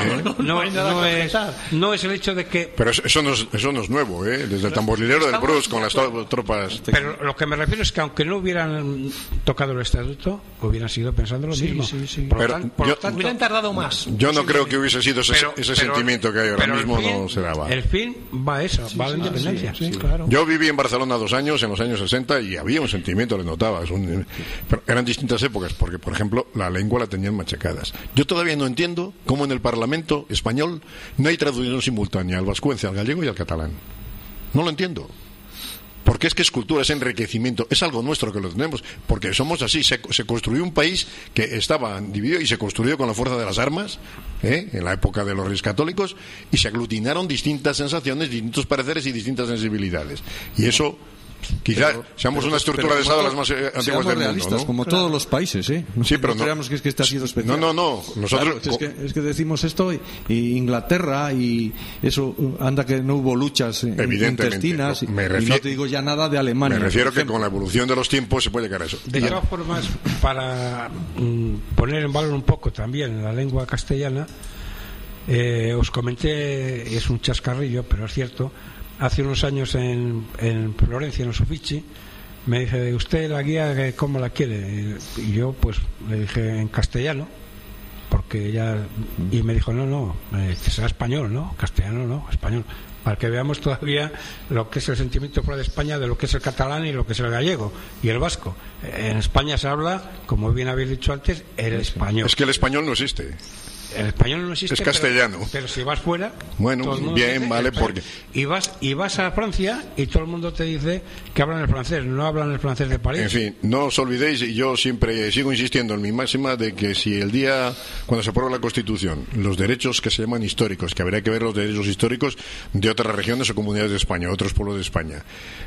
No es el hecho de que... Pero eso no es nuevo, ¿eh? Desde el tamborilero del Bruce con las tropas... Pero lo que me refiero es que aunque no hubieran tocado el estatuto, hubieran seguido pensando lo mismo. Sí. Por lo tanto, hubieran tardado más. Yo no creo que hubiese sido ese sentimiento que hay ahora mismo, no se daba. El fin va a eso, va a la independencia. Sí, claro. Yo viví en Barcelona 2 años, en los años 60, y había un sentimiento, le notabas. Pero eran distintas épocas, porque, por ejemplo, la lengua la tenían machacadas. Yo todavía no entiendo cómo en el Parlamento español no hay traducción simultánea al vascuence, al gallego y al catalán. No lo entiendo. Porque es que es cultura, es enriquecimiento, es algo nuestro que lo tenemos, porque somos así. Se construyó un país que estaba dividido y se construyó con la fuerza de las armas, en la época de los Reyes Católicos, y se aglutinaron distintas sensaciones, distintos pareceres y distintas sensibilidades. Y eso... Quizá seamos una estructura de Estado las más antiguas del mundo, ¿no? Como todos los países, ¿eh? Sí, pero no creamos que este ha sido especial. No. Nosotros... Claro, es que decimos esto, y Inglaterra, y eso, anda que no hubo luchas intestinas, y no te digo ya nada de Alemania. Me refiero que con la evolución de los tiempos se puede llegar a eso. De todas formas, para poner en valor un poco también la lengua castellana, os comenté, es un chascarrillo, pero es cierto. Hace unos años en Florencia, en los Uffizi, me dice, ¿usted la guía cómo la quiere? Y yo pues le dije en castellano, porque y me dijo, no, que será español, ¿no? Castellano no, español. Para que veamos todavía lo que es el sentimiento fuera de España de lo que es el catalán y lo que es el gallego y el vasco. En España se habla, como bien habéis dicho antes, el español. Es que el español no existe. El español no existe, es castellano. Pero si vas fuera, bueno, bien, vale, porque y vas a Francia y todo el mundo te dice que hablan el francés, no hablan el francés de París. En fin, no os olvidéis, y yo siempre sigo insistiendo en mi máxima de que si el día cuando se aprueba la Constitución, los derechos que se llaman históricos, que habría que ver los derechos históricos de otras regiones o comunidades de España, otros pueblos de España,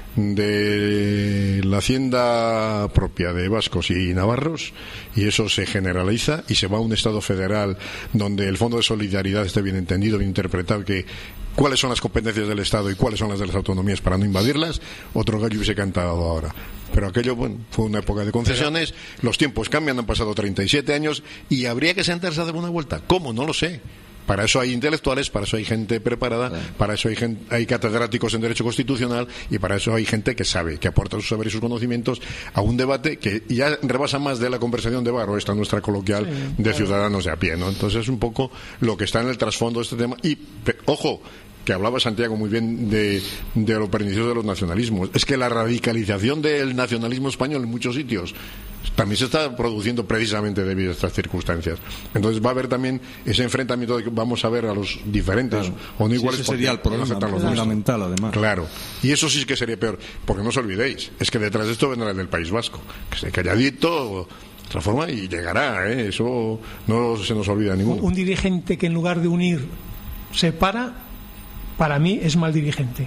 de la hacienda propia de vascos y navarros, y eso se generaliza y se va a un Estado federal donde el Fondo de Solidaridad esté bien entendido, bien interpretado, que cuáles son las competencias del Estado y cuáles son las de las autonomías para no invadirlas, otro gallo hubiese cantado ahora. Pero aquello, fue una época de concesiones, los tiempos cambian, han pasado 37 años y habría que sentarse a dar una vuelta. ¿Cómo? No lo sé. Para eso hay intelectuales, para eso hay gente preparada, para eso hay catedráticos en Derecho Constitucional y para eso hay gente que sabe, que aporta sus saberes y sus conocimientos a un debate que ya rebasa más de la conversación de bar o esta nuestra coloquial de ciudadanos de a pie, ¿no? Entonces es un poco lo que está en el trasfondo de este tema. Y, ojo, que hablaba Santiago muy bien de lo pernicioso de los nacionalismos. Es que la radicalización del nacionalismo español en muchos sitios también se está produciendo precisamente debido a estas circunstancias. Entonces va a haber también ese enfrentamiento de que vamos a ver a los diferentes o no iguales. Ese sería el problema fundamental, además. Claro. Y eso sí que sería peor. Porque no os olvidéis, es que detrás de esto vendrá el del País Vasco, que esté calladito, transforma y llegará, eso no se nos olvida ninguno. Un dirigente que en lugar de unir separa, para mí es mal dirigente.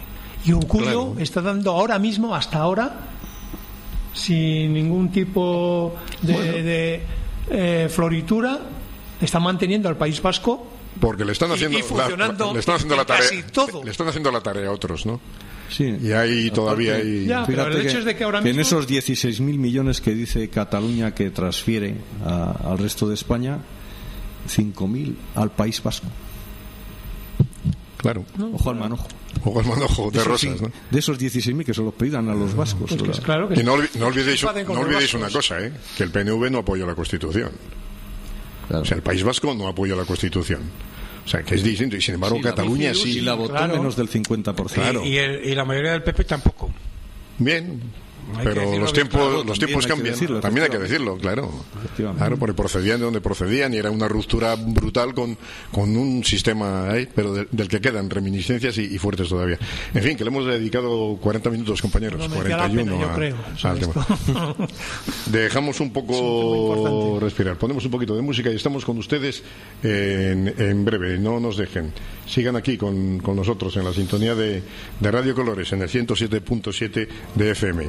Y Urkullu está dando ahora mismo, hasta ahora, sin ningún tipo de floritura, está manteniendo al País Vasco porque le están haciendo, y funcionando le están haciendo la tarea, casi todo. Le están haciendo la tarea a otros, ¿no? Sí. Y ahí todavía hay... Ya, pero el hecho es de que ahora mismo... en esos 16.000 millones que dice Cataluña que transfiere al resto de España, 5.000 al País Vasco. Claro. Ojo al manojo. Ojo al manojo de rosas, ¿no? De esos 16.000 que se los pidan a los vascos. Pues claro que y no olvidéis sí. una cosa, que el PNV no apoyó la Constitución. Claro. O sea, el País Vasco no apoyó la Constitución. O sea, que es distinto. Y sin embargo, Cataluña sí. Y la votó menos del 50%. Claro. Y la mayoría del PP tampoco. Bien. Hay que Pero decirlo los bien claro, tiempos cambian. También hay que decirlo, claro. Claro, porque procedían de donde procedían y era una ruptura brutal con un sistema ahí, pero del que quedan reminiscencias y fuertes todavía. En fin, que le hemos dedicado 40 minutos, compañeros. No me 41 pena, yo creo, al tema. Dejamos un poco respirar. Ponemos un poquito de música y estamos con ustedes en breve. No nos dejen. Sigan aquí con nosotros en la sintonía de Radio Colores en el 107.7 de FM.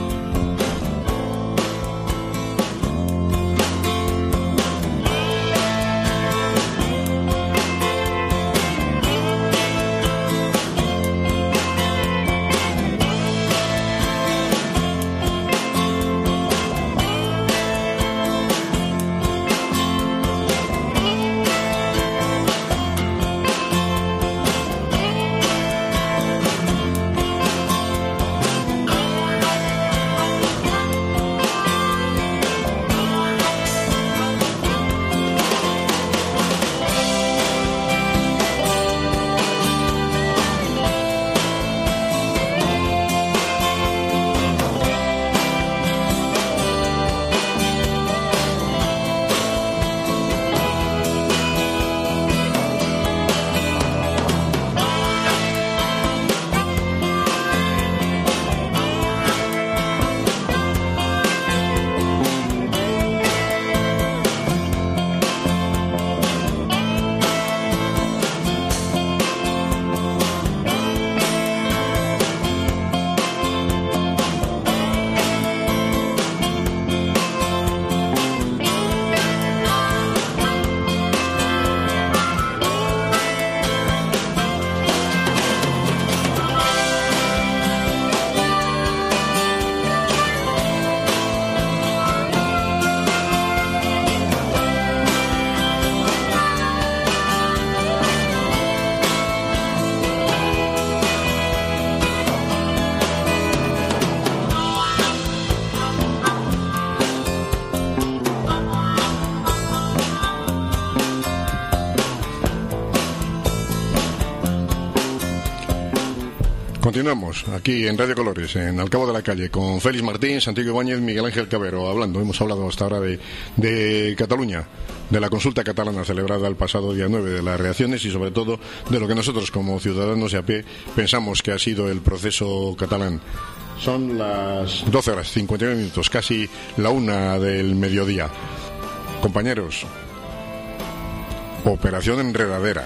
Continuamos aquí en Radio Colores, en Al Cabo de la Calle, con Félix Martín, Santiago Ibáñez, Miguel Ángel Cabero, hablando. Hemos hablado hasta ahora de Cataluña, de la consulta catalana celebrada el pasado día 9, de las reacciones y sobre todo de lo que nosotros como ciudadanos de a pie pensamos que ha sido el proceso catalán. Son las 12 horas 59 minutos, casi la 1 del mediodía. Compañeros, operación enredadera.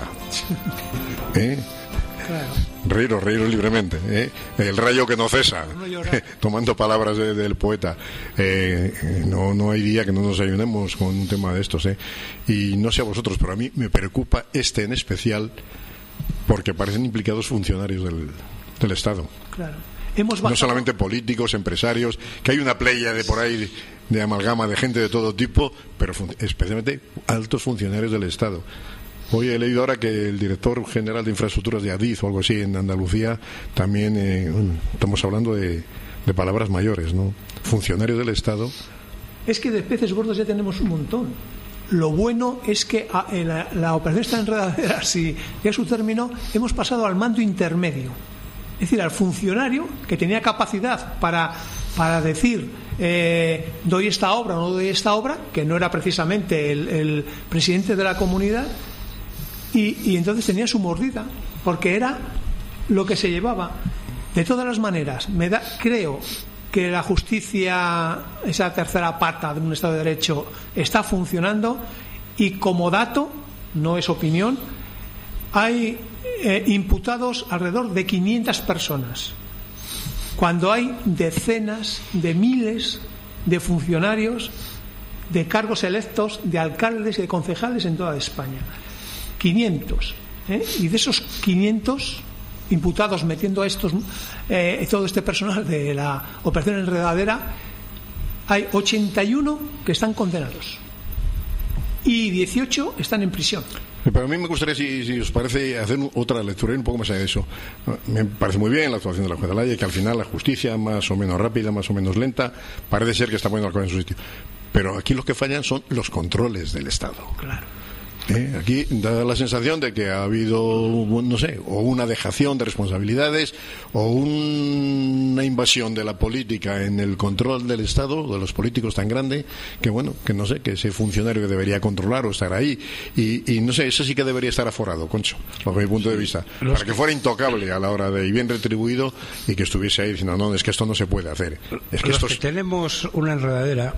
Claro. Reíros libremente, el rayo que no cesa, tomando palabras del poeta. No hay día que no nos ayunemos con un tema de estos, y no sé a vosotros, pero a mí me preocupa en especial porque parecen implicados funcionarios del Estado. Claro. No solamente políticos, empresarios, que hay una playa de por ahí de amalgama de gente de todo tipo, pero especialmente altos funcionarios del Estado. Hoy he leído ahora que el director general de infraestructuras de Adif o algo así en Andalucía también, estamos hablando de palabras mayores, ¿no? Funcionarios del Estado. Es que de peces gordos ya tenemos un montón. Lo bueno es que la operación está enredadera, si ya su término, hemos pasado al mando intermedio. Es decir, al funcionario que tenía capacidad para decir doy esta obra o no doy esta obra, que no era precisamente el presidente de la comunidad. Y entonces tenía su mordida, porque era lo que se llevaba. De todas las maneras, creo que la justicia, esa tercera pata de un Estado de Derecho, está funcionando, y como dato, no es opinión, hay imputados alrededor de 500 personas, cuando hay decenas de miles de funcionarios, de cargos electos, de alcaldes y de concejales en toda España. 500. Y de esos 500 imputados, metiendo a estos todo este personal de la Operación Enredadera, hay 81 que están condenados y 18 están en prisión. Pero a mí me gustaría, si os parece, hacer otra lectura y un poco más allá de eso. Me parece muy bien la actuación de la jueza de Laya, que al final la justicia, más o menos rápida, más o menos lenta, parece ser que está poniendo las cosas en su sitio. Pero aquí los que fallan son los controles del Estado. Claro. Aquí da la sensación de que ha habido, no sé, o una dejación de responsabilidades o una invasión de la política en el control del Estado, de los políticos tan grande, que bueno, que no sé, que ese funcionario que debería controlar o estar ahí, y no sé, eso sí que debería estar aforado, Concho, bajo mi punto de vista, para que fuera intocable a la hora de, y bien retribuido, y que estuviese ahí diciendo, no, es que esto no se puede hacer. Es que que tenemos una enredadera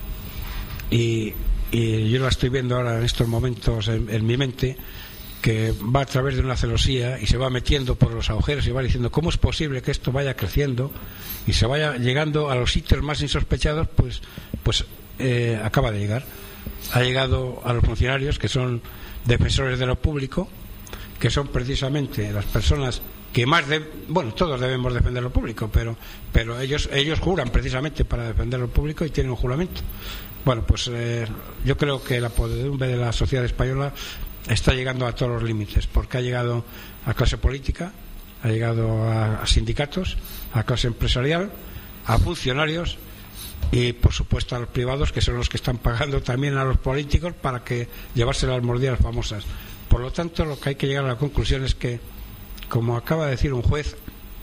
y yo la estoy viendo ahora en estos momentos en mi mente, que va a través de una celosía y se va metiendo por los agujeros y va diciendo cómo es posible que esto vaya creciendo y se vaya llegando a los sitios más insospechados. Pues acaba de llegar, ha llegado a los funcionarios que son defensores de lo público, que son precisamente las personas que más todos debemos defender lo público, pero ellos juran precisamente para defender lo público y tienen un juramento. Bueno, pues yo creo que la podredumbre de la sociedad española está llegando a todos los límites, porque ha llegado a clase política, ha llegado a sindicatos, a clase empresarial, a funcionarios y, por supuesto, a los privados, que son los que están pagando también a los políticos para que llevarse las mordidas famosas. Por lo tanto, lo que hay que llegar a la conclusión es que, como acaba de decir un juez,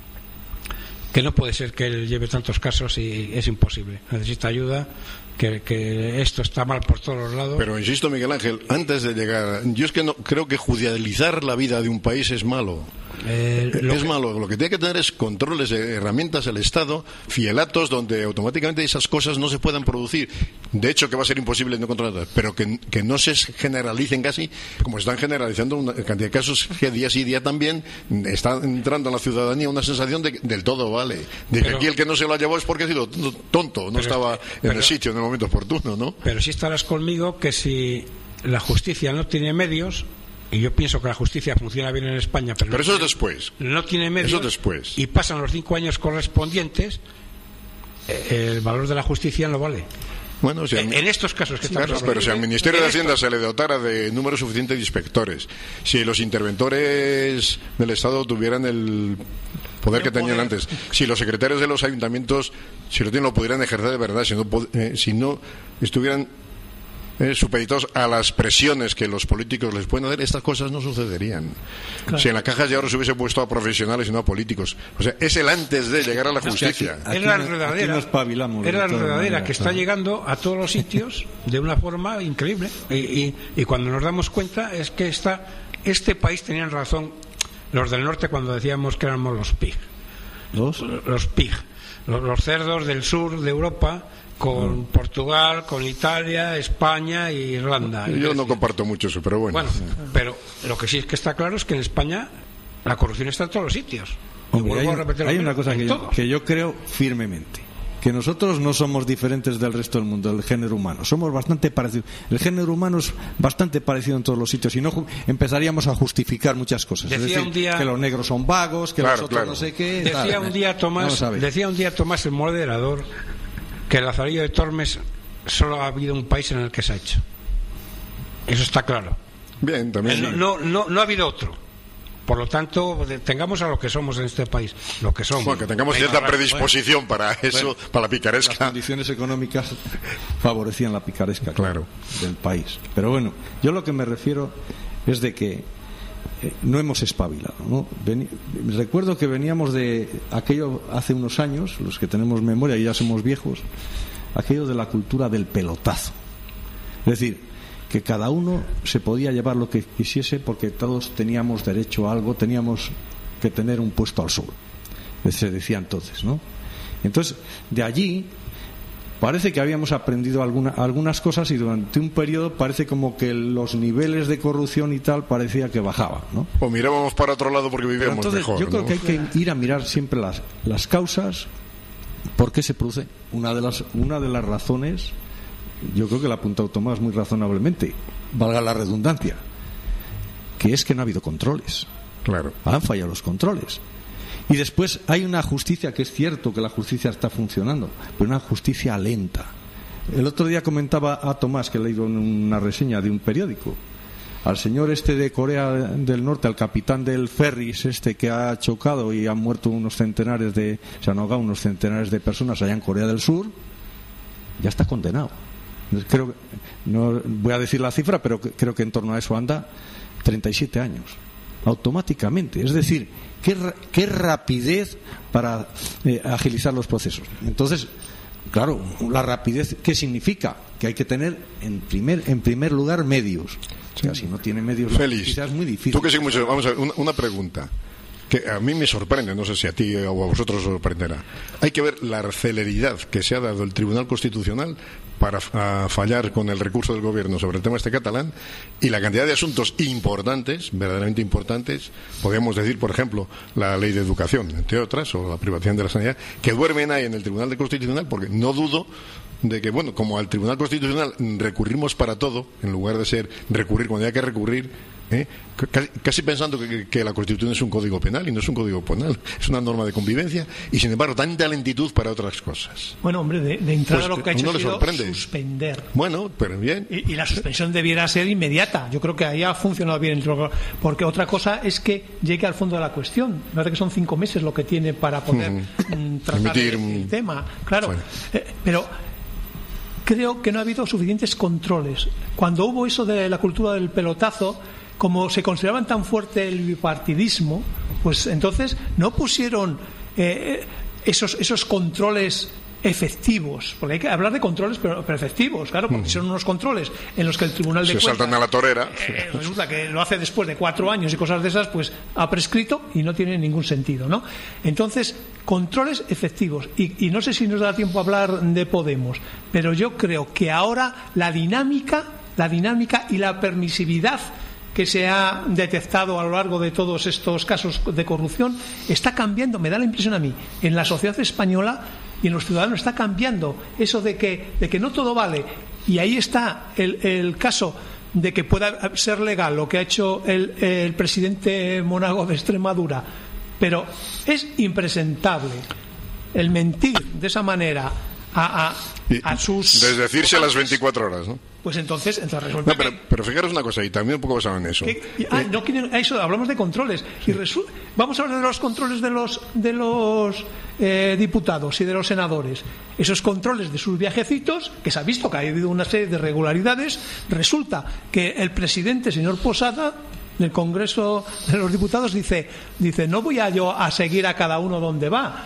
que no puede ser que él lleve tantos casos y es imposible. Necesita ayuda, que esto está mal por todos los lados. Pero insisto, Miguel Ángel, antes de llegar, yo es que no creo que judicializar la vida de un país es malo. Malo. Lo que tiene que tener es controles, herramientas el Estado, fielatos, donde automáticamente esas cosas no se puedan producir. De hecho, que va a ser imposible no controlarlas, pero que no se generalicen casi, como están generalizando una cantidad de casos que día sí día también está entrando en la ciudadanía una sensación de del todo vale. De que aquí el que no se lo ha llevado es porque ha sido tonto, no estaba en el sitio, en el momento oportuno, ¿no? Pero sí estarás conmigo que si la justicia no tiene medios, y yo pienso que la justicia funciona bien en España, pero eso es después. No tiene medios. Eso después. Y pasan los 5 años correspondientes, el valor de la justicia no vale. Bueno, en estos casos que estamos hablando. Pero si al Ministerio de Hacienda se le dotara de número suficiente de inspectores, si los interventores del Estado tuvieran el poder que tenían antes, si los secretarios de los ayuntamientos, si lo tienen, lo pudieran ejercer de verdad, si no estuvieran supeditados a las presiones que los políticos les pueden hacer, estas cosas no sucederían. Claro. Si en la caja de ahorro se hubiese puesto a profesionales y no a políticos. O sea, es el antes de llegar a la justicia. Es la enredadera que está llegando a todos los sitios de una forma increíble. Y cuando nos damos cuenta es que este país, tenían razón los del norte cuando decíamos que éramos los pig. Los pig. Los cerdos del sur de Europa, con Portugal, con Italia, España e Irlanda. Yo no comparto mucho eso, pero bueno. Pero lo que sí es que está claro es que en España la corrupción está en todos los sitios. Hombre, hay una cosa que yo creo firmemente, que nosotros no somos diferentes del resto del mundo, del género humano. Somos bastante parecidos. El género humano es bastante parecido en todos los sitios, y no empezaríamos a justificar muchas cosas. Decía es decir, que los negros son vagos, que los otros no sé qué. Decía un día Tomás, el moderador, que el Lazarillo de Tormes solo ha habido un país en el que se ha hecho. Eso está claro. Bien, también. No ha habido otro. Por lo tanto, tengamos a lo que somos en este país, lo que somos. Bueno, que tengamos cierta predisposición para eso, para la picaresca. Las condiciones económicas favorecían la picaresca, claro, del país. Pero bueno, yo lo que me refiero es de que no hemos espabilado, ¿no? Recuerdo que veníamos de aquello hace unos años, los que tenemos memoria y ya somos viejos, aquello de la cultura del pelotazo. Es decir, que cada uno se podía llevar lo que quisiese porque todos teníamos derecho a algo, teníamos que tener un puesto al sol. Se decía entonces, ¿no? Entonces, de allí parece que habíamos aprendido algunas cosas y durante un periodo parece como que los niveles de corrupción y tal parecía que bajaban, ¿no? O mirábamos para otro lado porque vivíamos entonces, mejor. Yo creo que hay que ir a mirar siempre las causas, por qué se produce. Una de las razones, yo creo que la ha apuntado Tomás muy razonablemente, valga la redundancia, que es que no ha habido controles. Claro. Han fallado los controles. Y después hay una justicia, que es cierto que la justicia está funcionando, pero una justicia lenta. El otro día comentaba a Tomás, que he leído en una reseña de un periódico, al señor de Corea del Norte, al capitán del ferris que ha chocado y han muerto se han ahogado unos centenares de personas allá en Corea del Sur, ya está condenado. Creo, no voy a decir la cifra, pero creo que en torno a eso anda 37 años. Automáticamente. Es decir, qué rapidez para agilizar los procesos. Entonces, claro, la rapidez, ¿qué significa? Que hay que tener en primer lugar medios. O sea, si no tiene medios, Félix, quizás es muy difícil. Tú que sí mucho, vamos a ver, una pregunta que a mí me sorprende, no sé si a ti o a vosotros os sorprenderá. Hay que ver la celeridad que se ha dado el Tribunal Constitucional para fallar con el recurso del gobierno sobre el tema catalán y la cantidad de asuntos importantes, verdaderamente importantes, podríamos decir, por ejemplo, la ley de educación, entre otras, o la privatización de la sanidad, que duermen ahí en el Tribunal Constitucional, porque no dudo de que, bueno, como al Tribunal Constitucional recurrimos para todo, en lugar de ser recurrir cuando hay que recurrir, casi pensando que la Constitución es un código penal, y no es un código penal, es una norma de convivencia, y sin embargo tanta lentitud para otras cosas. Bueno, hombre, de entrada Pues, lo que ha hecho ha sido sorprende. suspender. Bueno, pero bien. Y la suspensión debiera ser inmediata. Yo creo que ahí ha funcionado bien, porque otra cosa es que llegue al fondo de la cuestión. Me parece que son 5 meses lo que tiene para poder tratar el tema. Claro, bueno. Pero creo que no ha habido suficientes controles. Cuando hubo eso de la cultura del pelotazo, como se consideraban tan fuerte el bipartidismo, pues entonces no pusieron esos controles efectivos, porque hay que hablar de controles pero efectivos, claro, porque son unos controles en los que el Tribunal de Cuentas saltan a la torera, resulta que lo hace después de 4 años y cosas de esas, pues ha prescrito y no tiene ningún sentido, ¿no? Entonces, controles efectivos, y no sé si nos da tiempo a hablar de Podemos, pero yo creo que ahora la dinámica y la permisividad que se ha detectado a lo largo de todos estos casos de corrupción está cambiando, me da la impresión a mí, en la sociedad española y en los ciudadanos está cambiando eso de que no todo vale, y ahí está el caso de que pueda ser legal lo que ha hecho el presidente Monago de Extremadura, pero es impresentable el mentir de esa manera a sus... Desdecirse a las 24 horas, ¿no? Pues entonces resulta pero fijaros una cosa, y también un poco basado en eso. Hablamos de controles. Y vamos a hablar de los controles de los diputados y de los senadores. Esos controles de sus viajecitos, que se ha visto que ha habido una serie de irregularidades. Resulta que el presidente, señor Posada, del Congreso de los Diputados, dice no voy yo a seguir a cada uno donde va.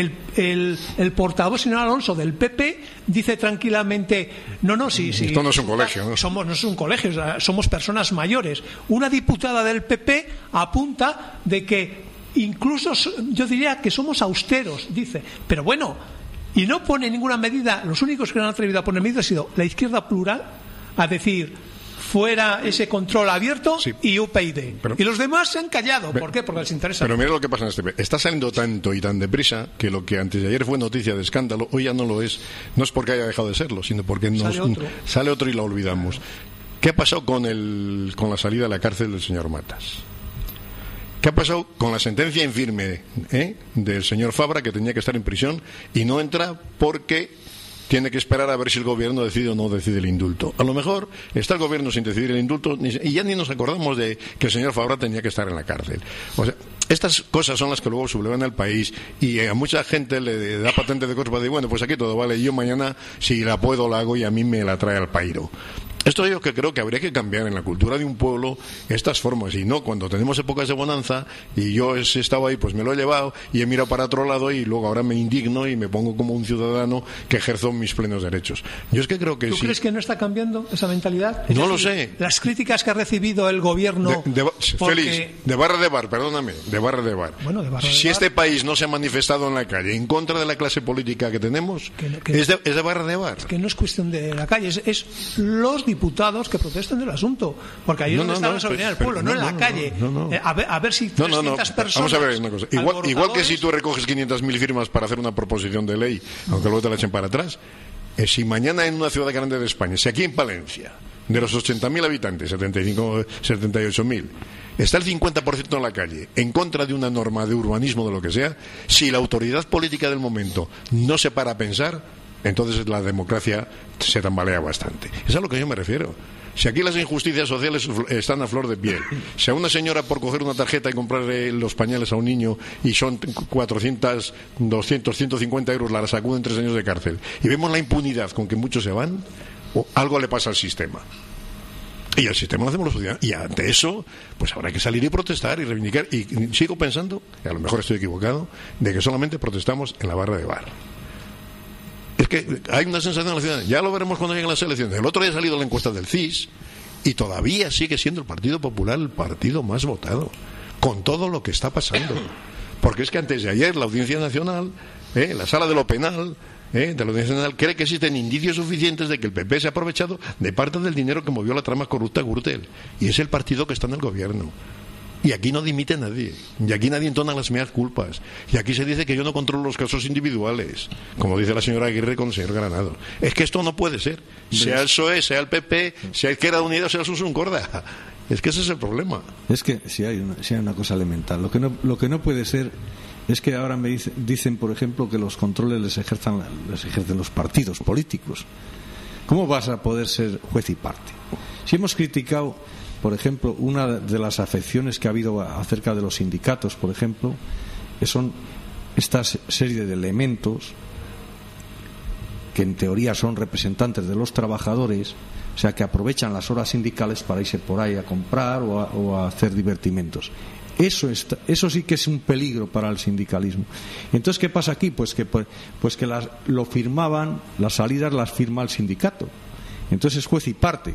El portavoz, señor Alonso, del PP, dice tranquilamente sí. Esto no es un colegio, ¿no? No es un colegio, somos personas mayores. Una diputada del PP apunta de que incluso yo diría que somos austeros, dice. Pero bueno, y no pone ninguna medida. Los únicos que no han atrevido a poner medidas ha sido la izquierda plural, a decir fuera ese control abierto, sí, y UPyD. Y los demás se han callado. ¿Por qué? Porque les interesa. Pero mira lo que pasa en este país. Está saliendo tanto y tan deprisa que lo que antes de ayer fue noticia de escándalo, hoy ya no lo es. No es porque haya dejado de serlo, sino porque sale otro y lo olvidamos. ¿Qué ha pasado con la salida a la cárcel del señor Matas? ¿Qué ha pasado con la sentencia infirme del señor Fabra, que tenía que estar en prisión y no entra porque tiene que esperar a ver si el gobierno decide o no decide el indulto? A lo mejor está el gobierno sin decidir el indulto y ya ni nos acordamos de que el señor Fabra tenía que estar en la cárcel. O sea, estas cosas son las que luego sublevan al país, y a mucha gente le da patente de cuerpo de bueno, pues aquí todo vale, yo mañana si la puedo la hago y a mí me la trae al pairo. Esto es lo que creo que habría que cambiar en la cultura de un pueblo, estas formas, y no cuando tenemos épocas de bonanza y yo he estado ahí, pues me lo he llevado y he mirado para otro lado y luego ahora me indigno y me pongo como un ciudadano que ejerzo mis plenos derechos. Yo es que creo que ¿Tú crees que no está cambiando esa mentalidad? No lo sé. Las críticas que ha recibido el gobierno... Félix, de barra de bar, perdóname, de barra de bar. Bueno, de barra de si bar. Este país no se ha manifestado en la calle en contra de la clase política que tenemos, es de barra de bar. Es que no es cuestión de la calle, es los diputados que protestan del asunto, porque ahí es donde está la soberanía del pueblo, no en la calle. A ver si 300 personas... Vamos a ver una cosa. Igual que si tú recoges 500.000 firmas para hacer una proposición de ley, aunque luego te la echen para atrás, si mañana en una ciudad grande de España, si aquí en Palencia, de los 80.000 habitantes, 78.000, está el 50% en la calle en contra de una norma de urbanismo, de lo que sea, si la autoridad política del momento no se para a pensar, entonces la democracia se tambalea bastante. Eso es a lo que yo me refiero. Si aquí las injusticias sociales están a flor de piel, si a una señora por coger una tarjeta y comprarle los pañales a un niño y son 400, 200, 150 euros, la sacuden 3 años de cárcel, y vemos la impunidad con que muchos se van, algo le pasa al sistema. Y el sistema lo hacemos los ciudadanos. Y ante eso, pues habrá que salir y protestar y reivindicar. Y sigo pensando, y a lo mejor estoy equivocado, de que solamente protestamos en la barra de bar. Es que hay una sensación en la ciudad, ya lo veremos cuando lleguen las elecciones. El otro día ha salido la encuesta del CIS y todavía sigue siendo el Partido Popular el partido más votado, con todo lo que está pasando. Porque es que antes de ayer la Audiencia Nacional, la Sala de lo Penal, de la Audiencia Nacional, cree que existen indicios suficientes de que el PP se ha aprovechado de parte del dinero que movió la trama corrupta Gürtel. Y es el partido que está en el gobierno. Y aquí no dimite nadie, y aquí nadie entona las meas culpas, y aquí se dice que yo no controlo los casos individuales, como dice la señora Aguirre con el señor Granado. Es que esto no puede ser, sea el PSOE, sea el PP, sea Izquierda Unida, sea el Susun Corda. Es que ese es el problema. Es que si hay una cosa elemental, lo que no puede ser es que ahora me dicen, por ejemplo, que los controles les ejercen los partidos políticos. ¿Cómo vas a poder ser juez y parte? Si hemos criticado, por ejemplo, una de las afecciones que ha habido acerca de los sindicatos, por ejemplo, que son esta serie de elementos que en teoría son representantes de los trabajadores, o sea, que aprovechan las horas sindicales para irse por ahí a comprar o a hacer divertimentos. Eso sí que es un peligro para el sindicalismo. Entonces, ¿qué pasa aquí? Pues que lo firmaban, las salidas las firma el sindicato. Entonces es juez y parte.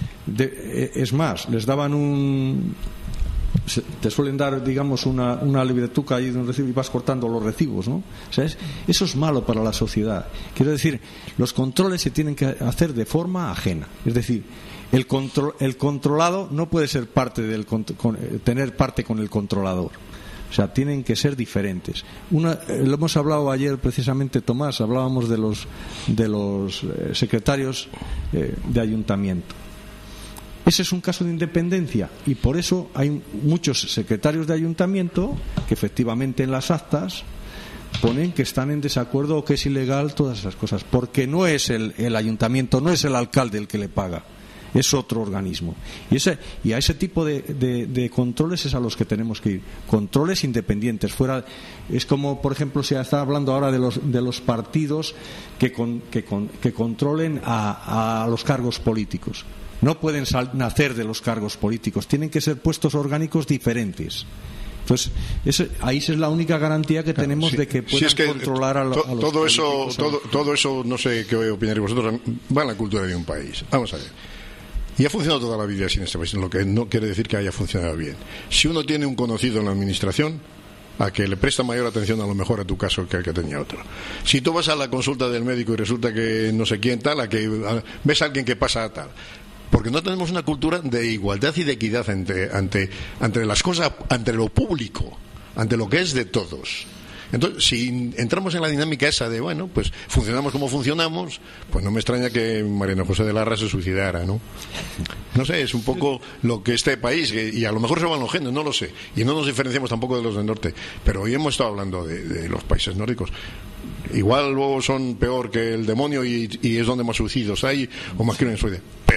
Es más, les daban te suelen dar, digamos, una libretuca ahí de un recibo y vas cortando los recibos, ¿no? O sea, eso es malo para la sociedad. Quiero decir, los controles se tienen que hacer de forma ajena. Es decir, el controlado no puede ser tener parte con el controlador. O sea, tienen que ser diferentes. Lo hemos hablado ayer precisamente, Tomás, hablábamos de los secretarios de ayuntamiento. Ese es un caso de independencia y por eso hay muchos secretarios de ayuntamiento que efectivamente en las actas ponen que están en desacuerdo o que es ilegal todas esas cosas, porque no es el ayuntamiento, no es el alcalde el que le paga, es otro organismo. Y a ese tipo de controles es a los que tenemos que ir, controles independientes. Es como, por ejemplo, se está hablando ahora de los partidos que controlen a los cargos políticos. No pueden nacer de los cargos políticos, tienen que ser puestos orgánicos diferentes. Entonces, ahí es la única garantía que tenemos de que puedan controlar a los políticos. Todo eso, no sé qué opinaréis vosotros, va en la cultura de un país. Vamos a ver. Y ha funcionado toda la vida así en este país, lo que no quiere decir que haya funcionado bien. Si uno tiene un conocido en la administración, a que le presta mayor atención a lo mejor a tu caso que al que tenía otro. Si tú vas a la consulta del médico y resulta que no sé quién tal, ves a alguien que pasa a tal. Porque no tenemos una cultura de igualdad y de equidad ante las cosas, ante lo público, ante lo que es de todos. Entonces, si entramos en la dinámica esa de, bueno, pues funcionamos como funcionamos, pues no me extraña que Mariano José de Larra se suicidara, ¿no? No sé, es un poco lo que este país, y a lo mejor se van los genes, no lo sé, y no nos diferenciamos tampoco de los del norte, pero hoy hemos estado hablando de los países nórdicos. Igual luego son peor que el demonio y es donde más suicidios hay o más crímenes suicidas.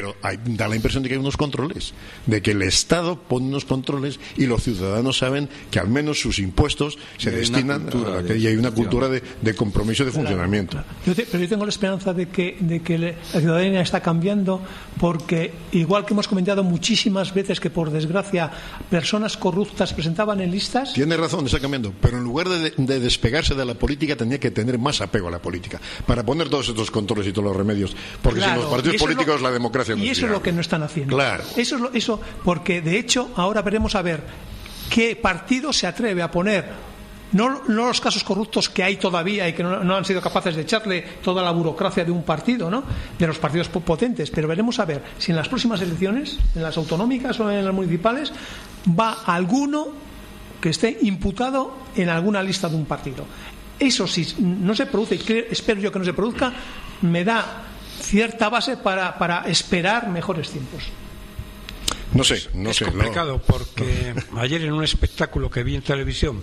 pero da la impresión de que hay unos controles, de que el Estado pone unos controles y los ciudadanos saben que al menos sus impuestos se destinan y hay una cultura de compromiso de funcionamiento. Pero yo tengo la esperanza de que la ciudadanía está cambiando, porque igual que hemos comentado muchísimas veces que por desgracia personas corruptas presentaban en listas. Tiene razón, está cambiando, pero en lugar de despegarse de la política tenía que tener más apego a la política para poner todos estos controles y todos los remedios, porque sin los partidos políticos la democracia no es viable. Y eso es lo que no están haciendo. Claro. Eso porque de hecho ahora veremos a ver qué partido se atreve a poner no los casos corruptos que hay todavía y que no han sido capaces de echarle toda la burocracia de un partido, ¿no?, de los partidos potentes, pero veremos a ver si en las próximas elecciones, en las autonómicas o en las municipales, va alguno que esté imputado en alguna lista de un partido. Eso sí no se produce, y espero yo que no se produzca, me da cierta base para esperar mejores tiempos. No sé. Es complicado porque ayer en un espectáculo que vi en televisión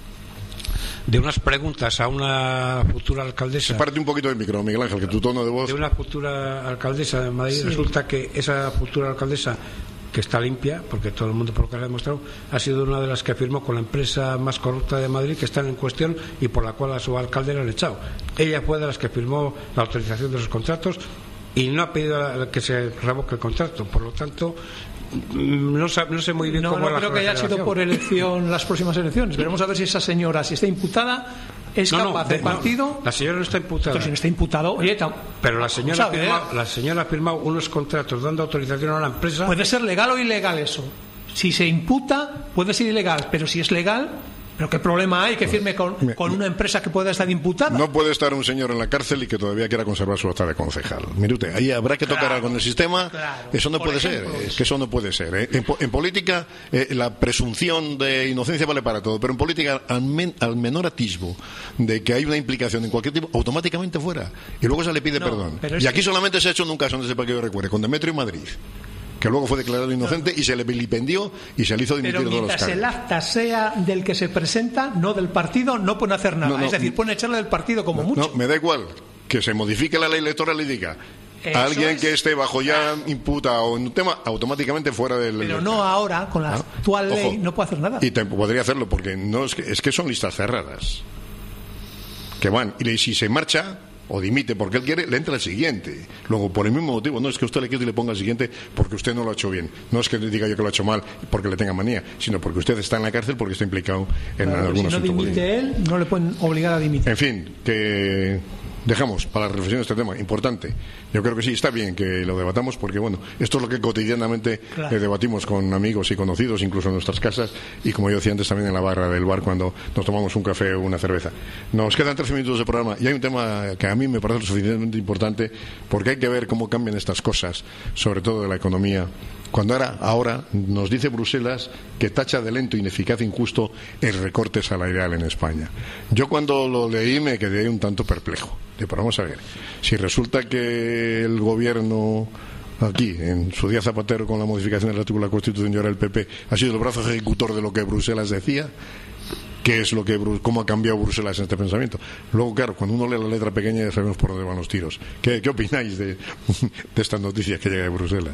de unas preguntas a una futura alcaldesa. Sepárate un poquito del micro, Miguel Ángel, que tu tono de voz. De una futura alcaldesa de Madrid, sí. Resulta que esa futura alcaldesa, que está limpia, porque todo el mundo por lo que ha demostrado, ha sido una de las que firmó con la empresa más corrupta de Madrid, que está en cuestión y por la cual a su alcalde le han echado. Ella fue de las que firmó la autorización de los contratos y no ha pedido que se revoque el contrato. Por lo tanto, no sé muy bien cómo es la creo que haya sido por las próximas elecciones. Veremos a ver si esa señora, si está imputada, es capaz del partido. La señora no está imputada. Entonces, si no está imputado, oye, pero la señora ha firmado unos contratos dando autorización a una empresa. Puede ser legal o ilegal eso. Si se imputa, puede ser ilegal, pero si es legal, ¿pero qué problema hay que firme con una empresa que pueda estar imputada? No puede estar un señor en la cárcel y que todavía quiera conservar su acta de concejal. Mirute, ahí habrá que tocar algo en el sistema. Claro. Eso no puede ser. Es que eso no puede ser. En política, la presunción de inocencia vale para todo, pero en política, al menor atisbo de que hay una implicación en cualquier tipo, automáticamente fuera. Y luego se le pide perdón. Y aquí solamente se ha hecho en un caso, no sé para qué yo recuerde, con Demetrio Madrid, que luego fue declarado inocente y se le vilipendió y se le hizo dimitir de todos los cargos. Pero mientras el acta sea del que se presenta, no del partido, no pueden hacer nada. Es decir, pueden echarle del partido como mucho. No, me da igual que se modifique la ley electoral y diga alguien que esté bajo ya imputado en un tema, automáticamente fuera del... Pero no ahora, con la actual ley, no puede hacer nada. Y podría hacerlo, porque no es que son listas cerradas. Que van, y si se marcha o dimite porque él quiere, le entra el siguiente. Luego, por el mismo motivo, no es que usted le quiera y le ponga el siguiente porque usted no lo ha hecho bien. No es que le diga yo que lo ha hecho mal porque le tenga manía, sino porque usted está en la cárcel porque está implicado en algún asunto. Si no dimite él, no le pueden obligar a dimitir. En fin, que dejamos para la reflexión este tema importante. Yo creo que sí, está bien que lo debatamos porque, bueno, esto es lo que cotidianamente debatimos con amigos y conocidos, incluso en nuestras casas y, como yo decía antes, también en la barra del bar cuando nos tomamos un café o una cerveza. Nos quedan 13 minutos de programa y hay un tema que a mí me parece lo suficientemente importante porque hay que ver cómo cambian estas cosas, sobre todo de la economía. Cuando ahora nos dice Bruselas que tacha de lento, ineficaz e injusto el recorte salarial en España. Yo cuando lo leí me quedé un tanto perplejo. Pero vamos a ver, si resulta que el gobierno aquí, en su día Zapatero, con la modificación del artículo de la Constitución y ahora el PP, ha sido el brazo ejecutor de lo que Bruselas decía, cómo ha cambiado Bruselas en este pensamiento. Luego, claro, cuando uno lee la letra pequeña ya sabemos por dónde van los tiros. ¿Qué opináis de estas noticias que llega de Bruselas?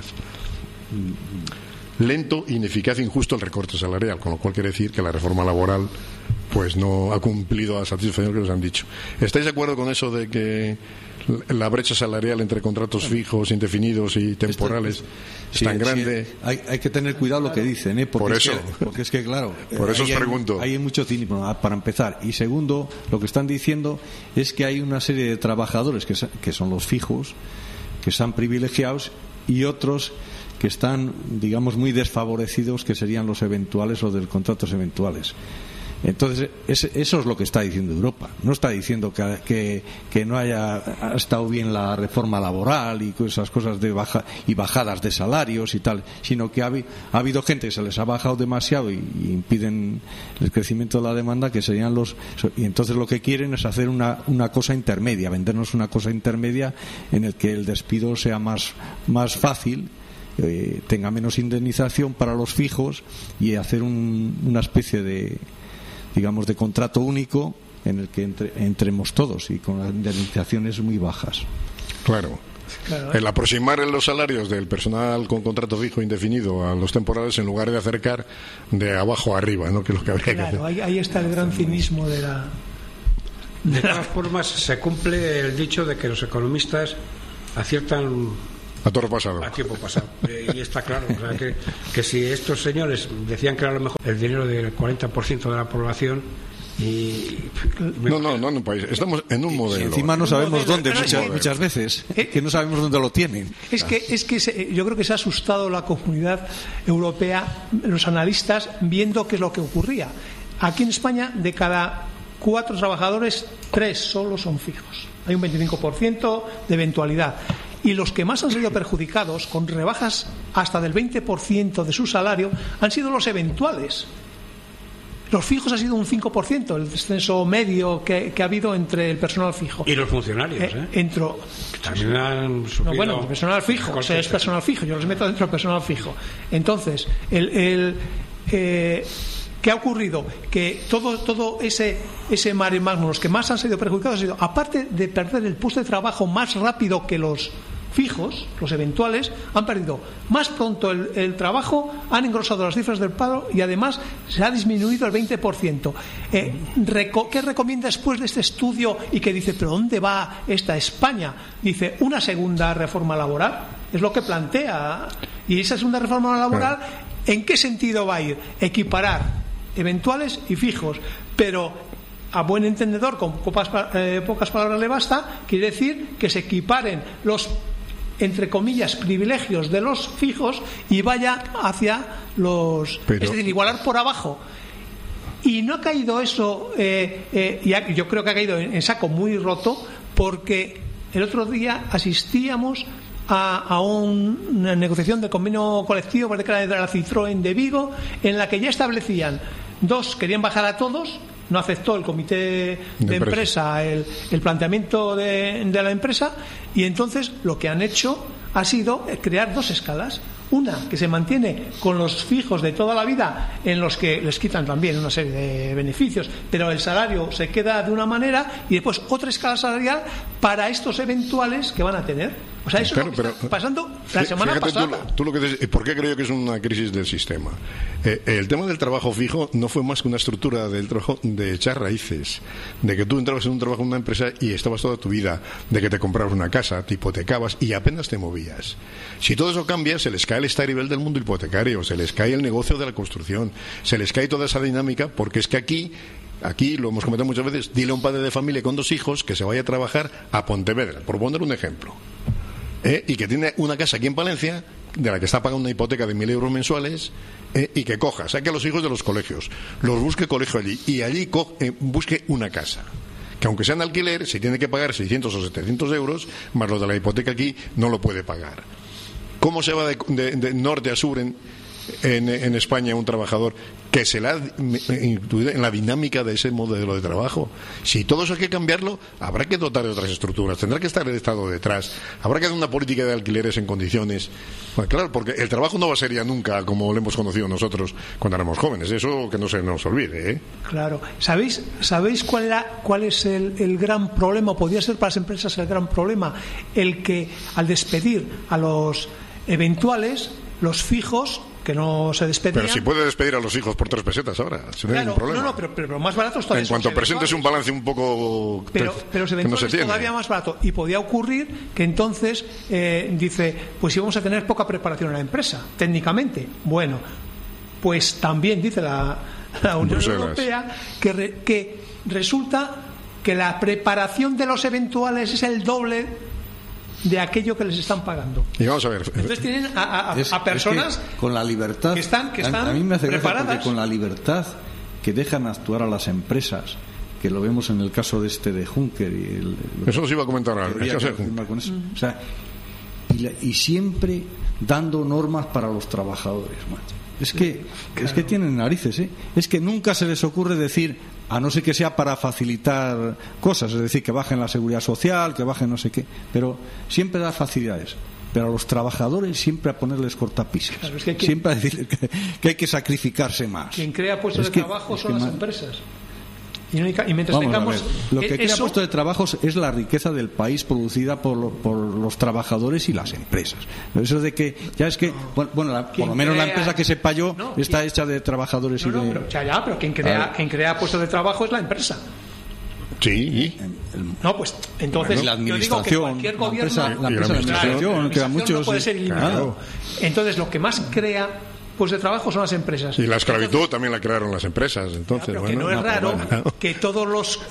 Lento, ineficaz e injusto el recorte salarial, con lo cual quiere decir que la reforma laboral pues no ha cumplido a la satisfacción que nos han dicho. ¿Estáis de acuerdo con eso de que la brecha salarial entre contratos fijos, indefinidos y temporales es tan grande? Sí, hay que tener cuidado lo que dicen, porque es que claro, por eso os pregunto. Hay mucho cinismo para empezar, y segundo, lo que están diciendo es que hay una serie de trabajadores que son los fijos, que están privilegiados, y otros que están, digamos, muy desfavorecidos, que serían los eventuales o de contratos eventuales. Entonces, eso es lo que está diciendo Europa. No está diciendo que no haya estado bien la reforma laboral y esas cosas de bajadas de salarios y tal, sino que ha habido gente que se les ha bajado demasiado y impiden el crecimiento de la demanda, que serían y entonces lo que quieren es hacer una cosa intermedia, vendernos una cosa intermedia en el que el despido sea más fácil, tenga menos indemnización para los fijos, y hacer una especie de, digamos, de contrato único en el que entremos todos y con indemnizaciones muy bajas. Claro. Claro, El aproximar los salarios del personal con contrato fijo indefinido a los temporales en lugar de acercar de abajo a arriba, ¿no? Que es lo que habría que hacer. Ahí está el gran cinismo de la... De todas formas, se cumple el dicho de que los economistas aciertan A toro pasado. a tiempo pasado. Y está claro, o sea, que si estos señores decían que era lo mejor el dinero del 40% de la población y... No, en un país. Estamos en un modelo. Y encima no sabemos dónde pero muchas veces, que no sabemos dónde lo tienen. Es que yo creo que se ha asustado la comunidad europea, los analistas, viendo qué es lo que ocurría. Aquí en España, de cada 4 trabajadores, 3 solo son fijos. Hay un 25% de eventualidad. Y los que más han sido perjudicados, con rebajas hasta del 20% de su salario, han sido los eventuales. Los fijos ha sido un 5%, el descenso medio que ha habido entre el personal fijo. Y los funcionarios, también han sufrido... No, bueno, el personal fijo, o sea, es personal fijo, yo los meto dentro del personal fijo. Entonces, ¿qué ha ocurrido? Que todo ese mare magnum, los que más han sido perjudicados, ha sido, aparte de perder el puesto de trabajo más rápido que los fijos, los eventuales, han perdido más pronto el trabajo, han engrosado las cifras del paro y además se ha disminuido el 20%. ¿Qué recomienda después de este estudio y que dice, pero ¿dónde va esta España? Dice, una segunda reforma laboral, es lo que plantea. Y esa segunda reforma laboral, ¿en qué sentido va a ir? Equiparar eventuales y fijos, pero a buen entendedor, con pocas palabras le basta, quiere decir que se equiparen los, entre comillas, privilegios de los fijos y vaya hacia los... es decir, igualar por abajo. Y no ha caído eso, yo creo que ha caído en saco muy roto, porque el otro día asistíamos a una negociación de convenio colectivo, parece que era de la Citroën de Vigo, en la que ya establecían 2 querían bajar a todos, no aceptó el comité de empresa el planteamiento de la empresa, y entonces lo que han hecho ha sido crear 2 escalas. Una que se mantiene con los fijos de toda la vida, en los que les quitan también una serie de beneficios, pero el salario se queda de una manera, y después otra escala salarial para estos eventuales que van a tener. O sea, eso es lo que está pasando la semana pasada. Tú lo que dices, ¿por qué creo que es una crisis del sistema? El tema del trabajo fijo no fue más que una estructura del trabajo de echar raíces, de que tú entrabas en un trabajo en una empresa y estabas toda tu vida, de que te comprabas una casa, te hipotecabas y apenas te movías. Si todo eso cambia, se les cae el estarivel del mundo hipotecario, se les cae el negocio de la construcción, se les cae toda esa dinámica, porque es que aquí lo hemos comentado muchas veces, dile a un padre de familia con 2 hijos que se vaya a trabajar a Pontevedra, por poner un ejemplo, y que tiene una casa aquí en Palencia de la que está pagando una hipoteca de 1.000 euros mensuales, y que saque a los hijos de los colegios, los busque colegio allí y allí busque una casa que, aunque sea en alquiler, si tiene que pagar 600 o 700 euros más lo de la hipoteca aquí, no lo puede pagar. ¿Cómo se va de norte a sur en España un trabajador que se la ha incluido en la dinámica de ese modelo de trabajo? Si todo eso hay que cambiarlo, habrá que dotar de otras estructuras, tendrá que estar el Estado detrás, habrá que hacer una política de alquileres en condiciones. Bueno, claro, porque el trabajo no va a ser ya nunca como lo hemos conocido nosotros cuando éramos jóvenes, eso que no se nos olvide, ¿eh? Claro. ¿Sabéis cuál es el gran problema, o podría ser para las empresas el gran problema? El que al despedir a los eventuales, los fijos que no se despedían. Pero si puede despedir a los hijos por 3 pesetas ahora, si no hay ningún problema. No, pero más baratos todavía. En cuanto presentes un balance un poco pero los eventuales no todavía más barato. Y podía ocurrir que entonces dice, pues íbamos a tener poca preparación en la empresa, técnicamente. Bueno, pues también dice la Unión Europea que resulta que la preparación de los eventuales es el doble de aquello que les están pagando. Y vamos a ver. Entonces tienen a personas que con la libertad que están a mí me hace preparadas. gracia, porque con la libertad que dejan actuar a las empresas, que lo vemos en el caso de Juncker eso os iba a comentar ahora, el caso de Juncker. O sea, y siempre dando normas para los trabajadores, macho. Es que tienen narices, ¿eh? Es que nunca se les ocurre decir, a no ser que sea para facilitar cosas, es decir, que bajen la seguridad social, que bajen no sé qué, pero siempre da facilidades. Pero a los trabajadores siempre a ponerles cortapisas, claro, siempre a decirles que hay que sacrificarse más. Quien crea puestos de trabajo son las empresas. Y mientras Vamos tengamos a ver, lo que crea puestos de trabajos es la riqueza del país producida por los trabajadores y las empresas. Eso de que ya es que por lo menos la empresa que sepa yo está hecha de trabajadores y de... pero quien crea puestos de trabajo es la empresa. Sí. No, pues entonces la yo digo que cualquier gobierno, la empresa de administración, quedan muchos, no puede ser ilimitado. Claro. Entonces lo que más crea pues de trabajo son las empresas. Y la esclavitud también la crearon las empresas. Entonces, pero que no es raro que todos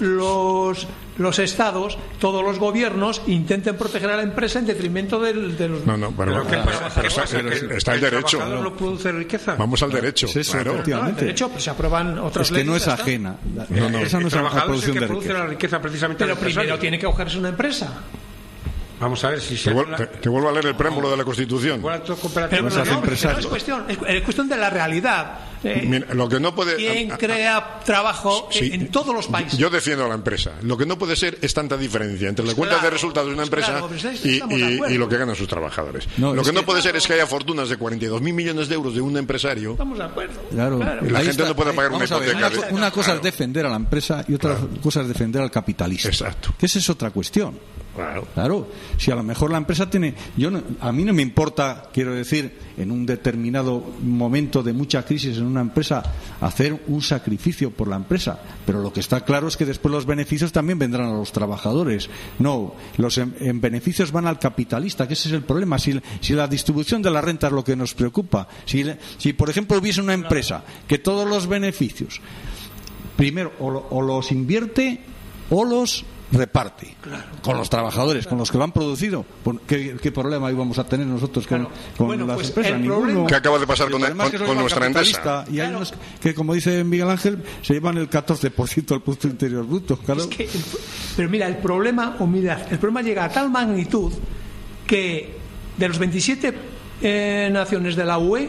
los estados, todos los gobiernos intenten proteger a la empresa en detrimento de los... pero está el derecho. ¿El trabajador no produce riqueza? Vamos al derecho. Pues eso, efectivamente. El derecho, pues se aprueban otras leyes. Es que no es ajena. Esa no es la producción de riqueza. Produce la riqueza precisamente. Pero primero tiene que acogerse una empresa. Vamos a ver si te vuelvo a leer el preámbulo de la Constitución. Pero es cuestión de la realidad. Mira, lo que no puede, ¿quién crea trabajo en todos los países? Yo defiendo a la empresa. Lo que no puede ser es tanta diferencia entre la cuenta de resultados de una empresa y lo que ganan sus trabajadores. Lo que no puede ser es que haya fortunas de 42.000 millones de euros de un empresario. Estamos de acuerdo. Claro. Y la gente no puede pagar una hipoteca. Una cosa es defender a la empresa y otra cosa es defender al capitalista. Exacto. Que esa es otra cuestión. Claro. Si a lo mejor la empresa tiene... a mí no me importa, quiero decir, en un determinado momento de mucha crisis en una empresa, hacer un sacrificio por la empresa. Pero lo que está claro es que después los beneficios también vendrán a los trabajadores. No, los en beneficios van al capitalista, que ese es el problema. Si la distribución de la renta es lo que nos preocupa, si por ejemplo hubiese una empresa que todos los beneficios, primero, o los invierte o los reparte con los trabajadores, con los que lo han producido. ¿Qué problema íbamos a tener nosotros con las empresas? Ninguno. ¿Qué acaba de pasar con nuestra empresa? Y hay unos que, como dice Miguel Ángel, se llevan el 14% del Producto Interior Bruto. Claro. Pero mira, el problema llega a tal magnitud que de los 27 naciones de la UE,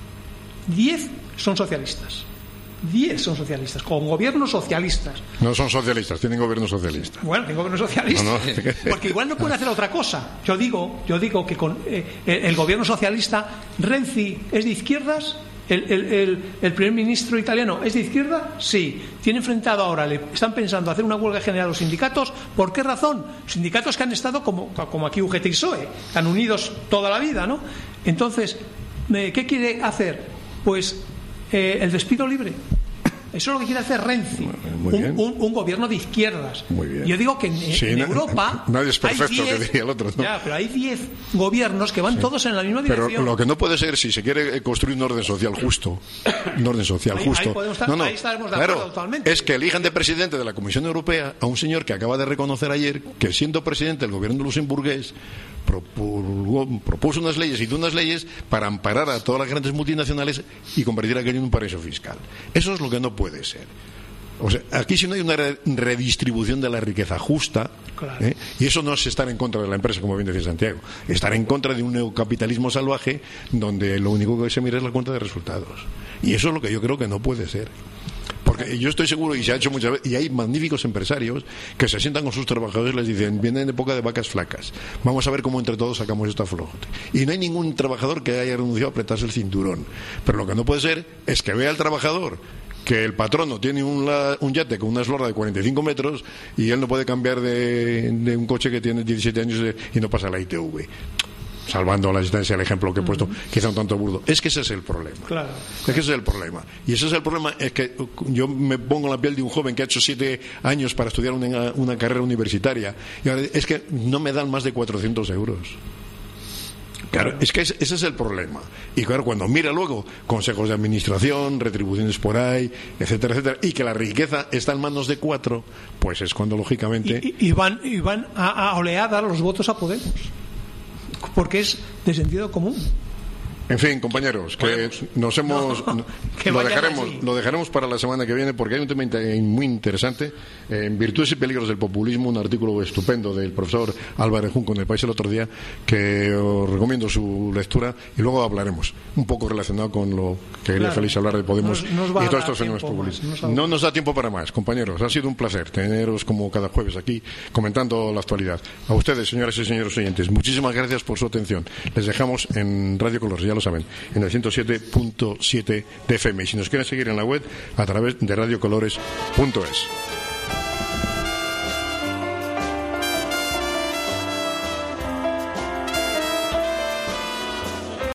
10 son socialistas. 10 son socialistas, con gobiernos socialistas. No son socialistas, tienen gobierno socialista. Bueno, tienen gobierno socialista. Porque igual no pueden hacer otra cosa. Yo digo que con el gobierno socialista, Renzi es de izquierdas, el primer ministro italiano es de izquierda, sí. Tiene enfrentado ahora, están pensando hacer una huelga general a los sindicatos. ¿Por qué razón? Sindicatos que han estado como aquí UGT y PSOE, están unidos toda la vida, ¿no? Entonces, ¿qué quiere hacer? Pues el despido libre. Eso es lo que quiere hacer Renzi, un gobierno de izquierdas. Muy bien. Yo digo que en Europa nadie es perfecto, que diría el otro, ¿no? Pero hay 10 gobiernos que van todos en la misma dirección. Pero lo que no puede ser, si se quiere construir un orden social justo, ahí estaremos de acuerdo totalmente. Es que elijan de presidente de la Comisión Europea a un señor que acaba de reconocer ayer que, siendo presidente del gobierno luxemburgués, propuso unas leyes, hizo unas leyes para amparar a todas las grandes multinacionales y convertir aquello en un paraíso fiscal. Eso es lo que no puede ser. O sea, aquí si no hay una redistribución de la riqueza justa, y eso no es estar en contra de la empresa, como bien decía Santiago, estar en contra de un neocapitalismo salvaje donde lo único que se mira es la cuenta de resultados. Y eso es lo que yo creo que no puede ser. Porque yo estoy seguro, y se ha hecho muchas veces, y hay magníficos empresarios que se sientan con sus trabajadores y les dicen: vienen en época de vacas flacas, vamos a ver cómo entre todos sacamos esto a flote. Y no hay ningún trabajador que haya renunciado a apretarse el cinturón. Pero lo que no puede ser es que vea al trabajador que el patrono tiene un yate con una eslora de 45 metros y él no puede cambiar de un coche que tiene 17 años y no pasa la ITV. Salvando la distancia, el ejemplo que he puesto, quizá un tanto burdo. Es que ese es el problema. Claro. Es que ese es el problema. Y ese es el problema, es que yo me pongo en la piel de un joven que ha hecho 7 años para estudiar una carrera universitaria. Y ahora es que no me dan más de 400 euros. Claro, es que ese es el problema. Y claro, cuando mira luego consejos de administración, retribuciones por ahí, etcétera, etcétera, y que la riqueza está en manos de 4, pues es cuando lógicamente... Y van a oleadas los votos a Podemos. Porque es de sentido común. En fin, compañeros, que lo dejaremos para la semana que viene, porque hay un tema muy interesante. En Virtudes y Peligros del Populismo, un artículo estupendo del profesor Álvarez Junco en El País el otro día, que os recomiendo su lectura, y luego hablaremos un poco relacionado con lo que quería Félix hablar de Podemos y todos estos fenómenos populistas. No nos da tiempo para más, compañeros. Ha sido un placer teneros como cada jueves aquí comentando la actualidad. A ustedes, señoras y señores oyentes, muchísimas gracias por su atención. Les dejamos en Radio Color, ya lo lo saben, en el 107.7 de FM. Y si nos quieren seguir en la web, a través de radiocolores.es.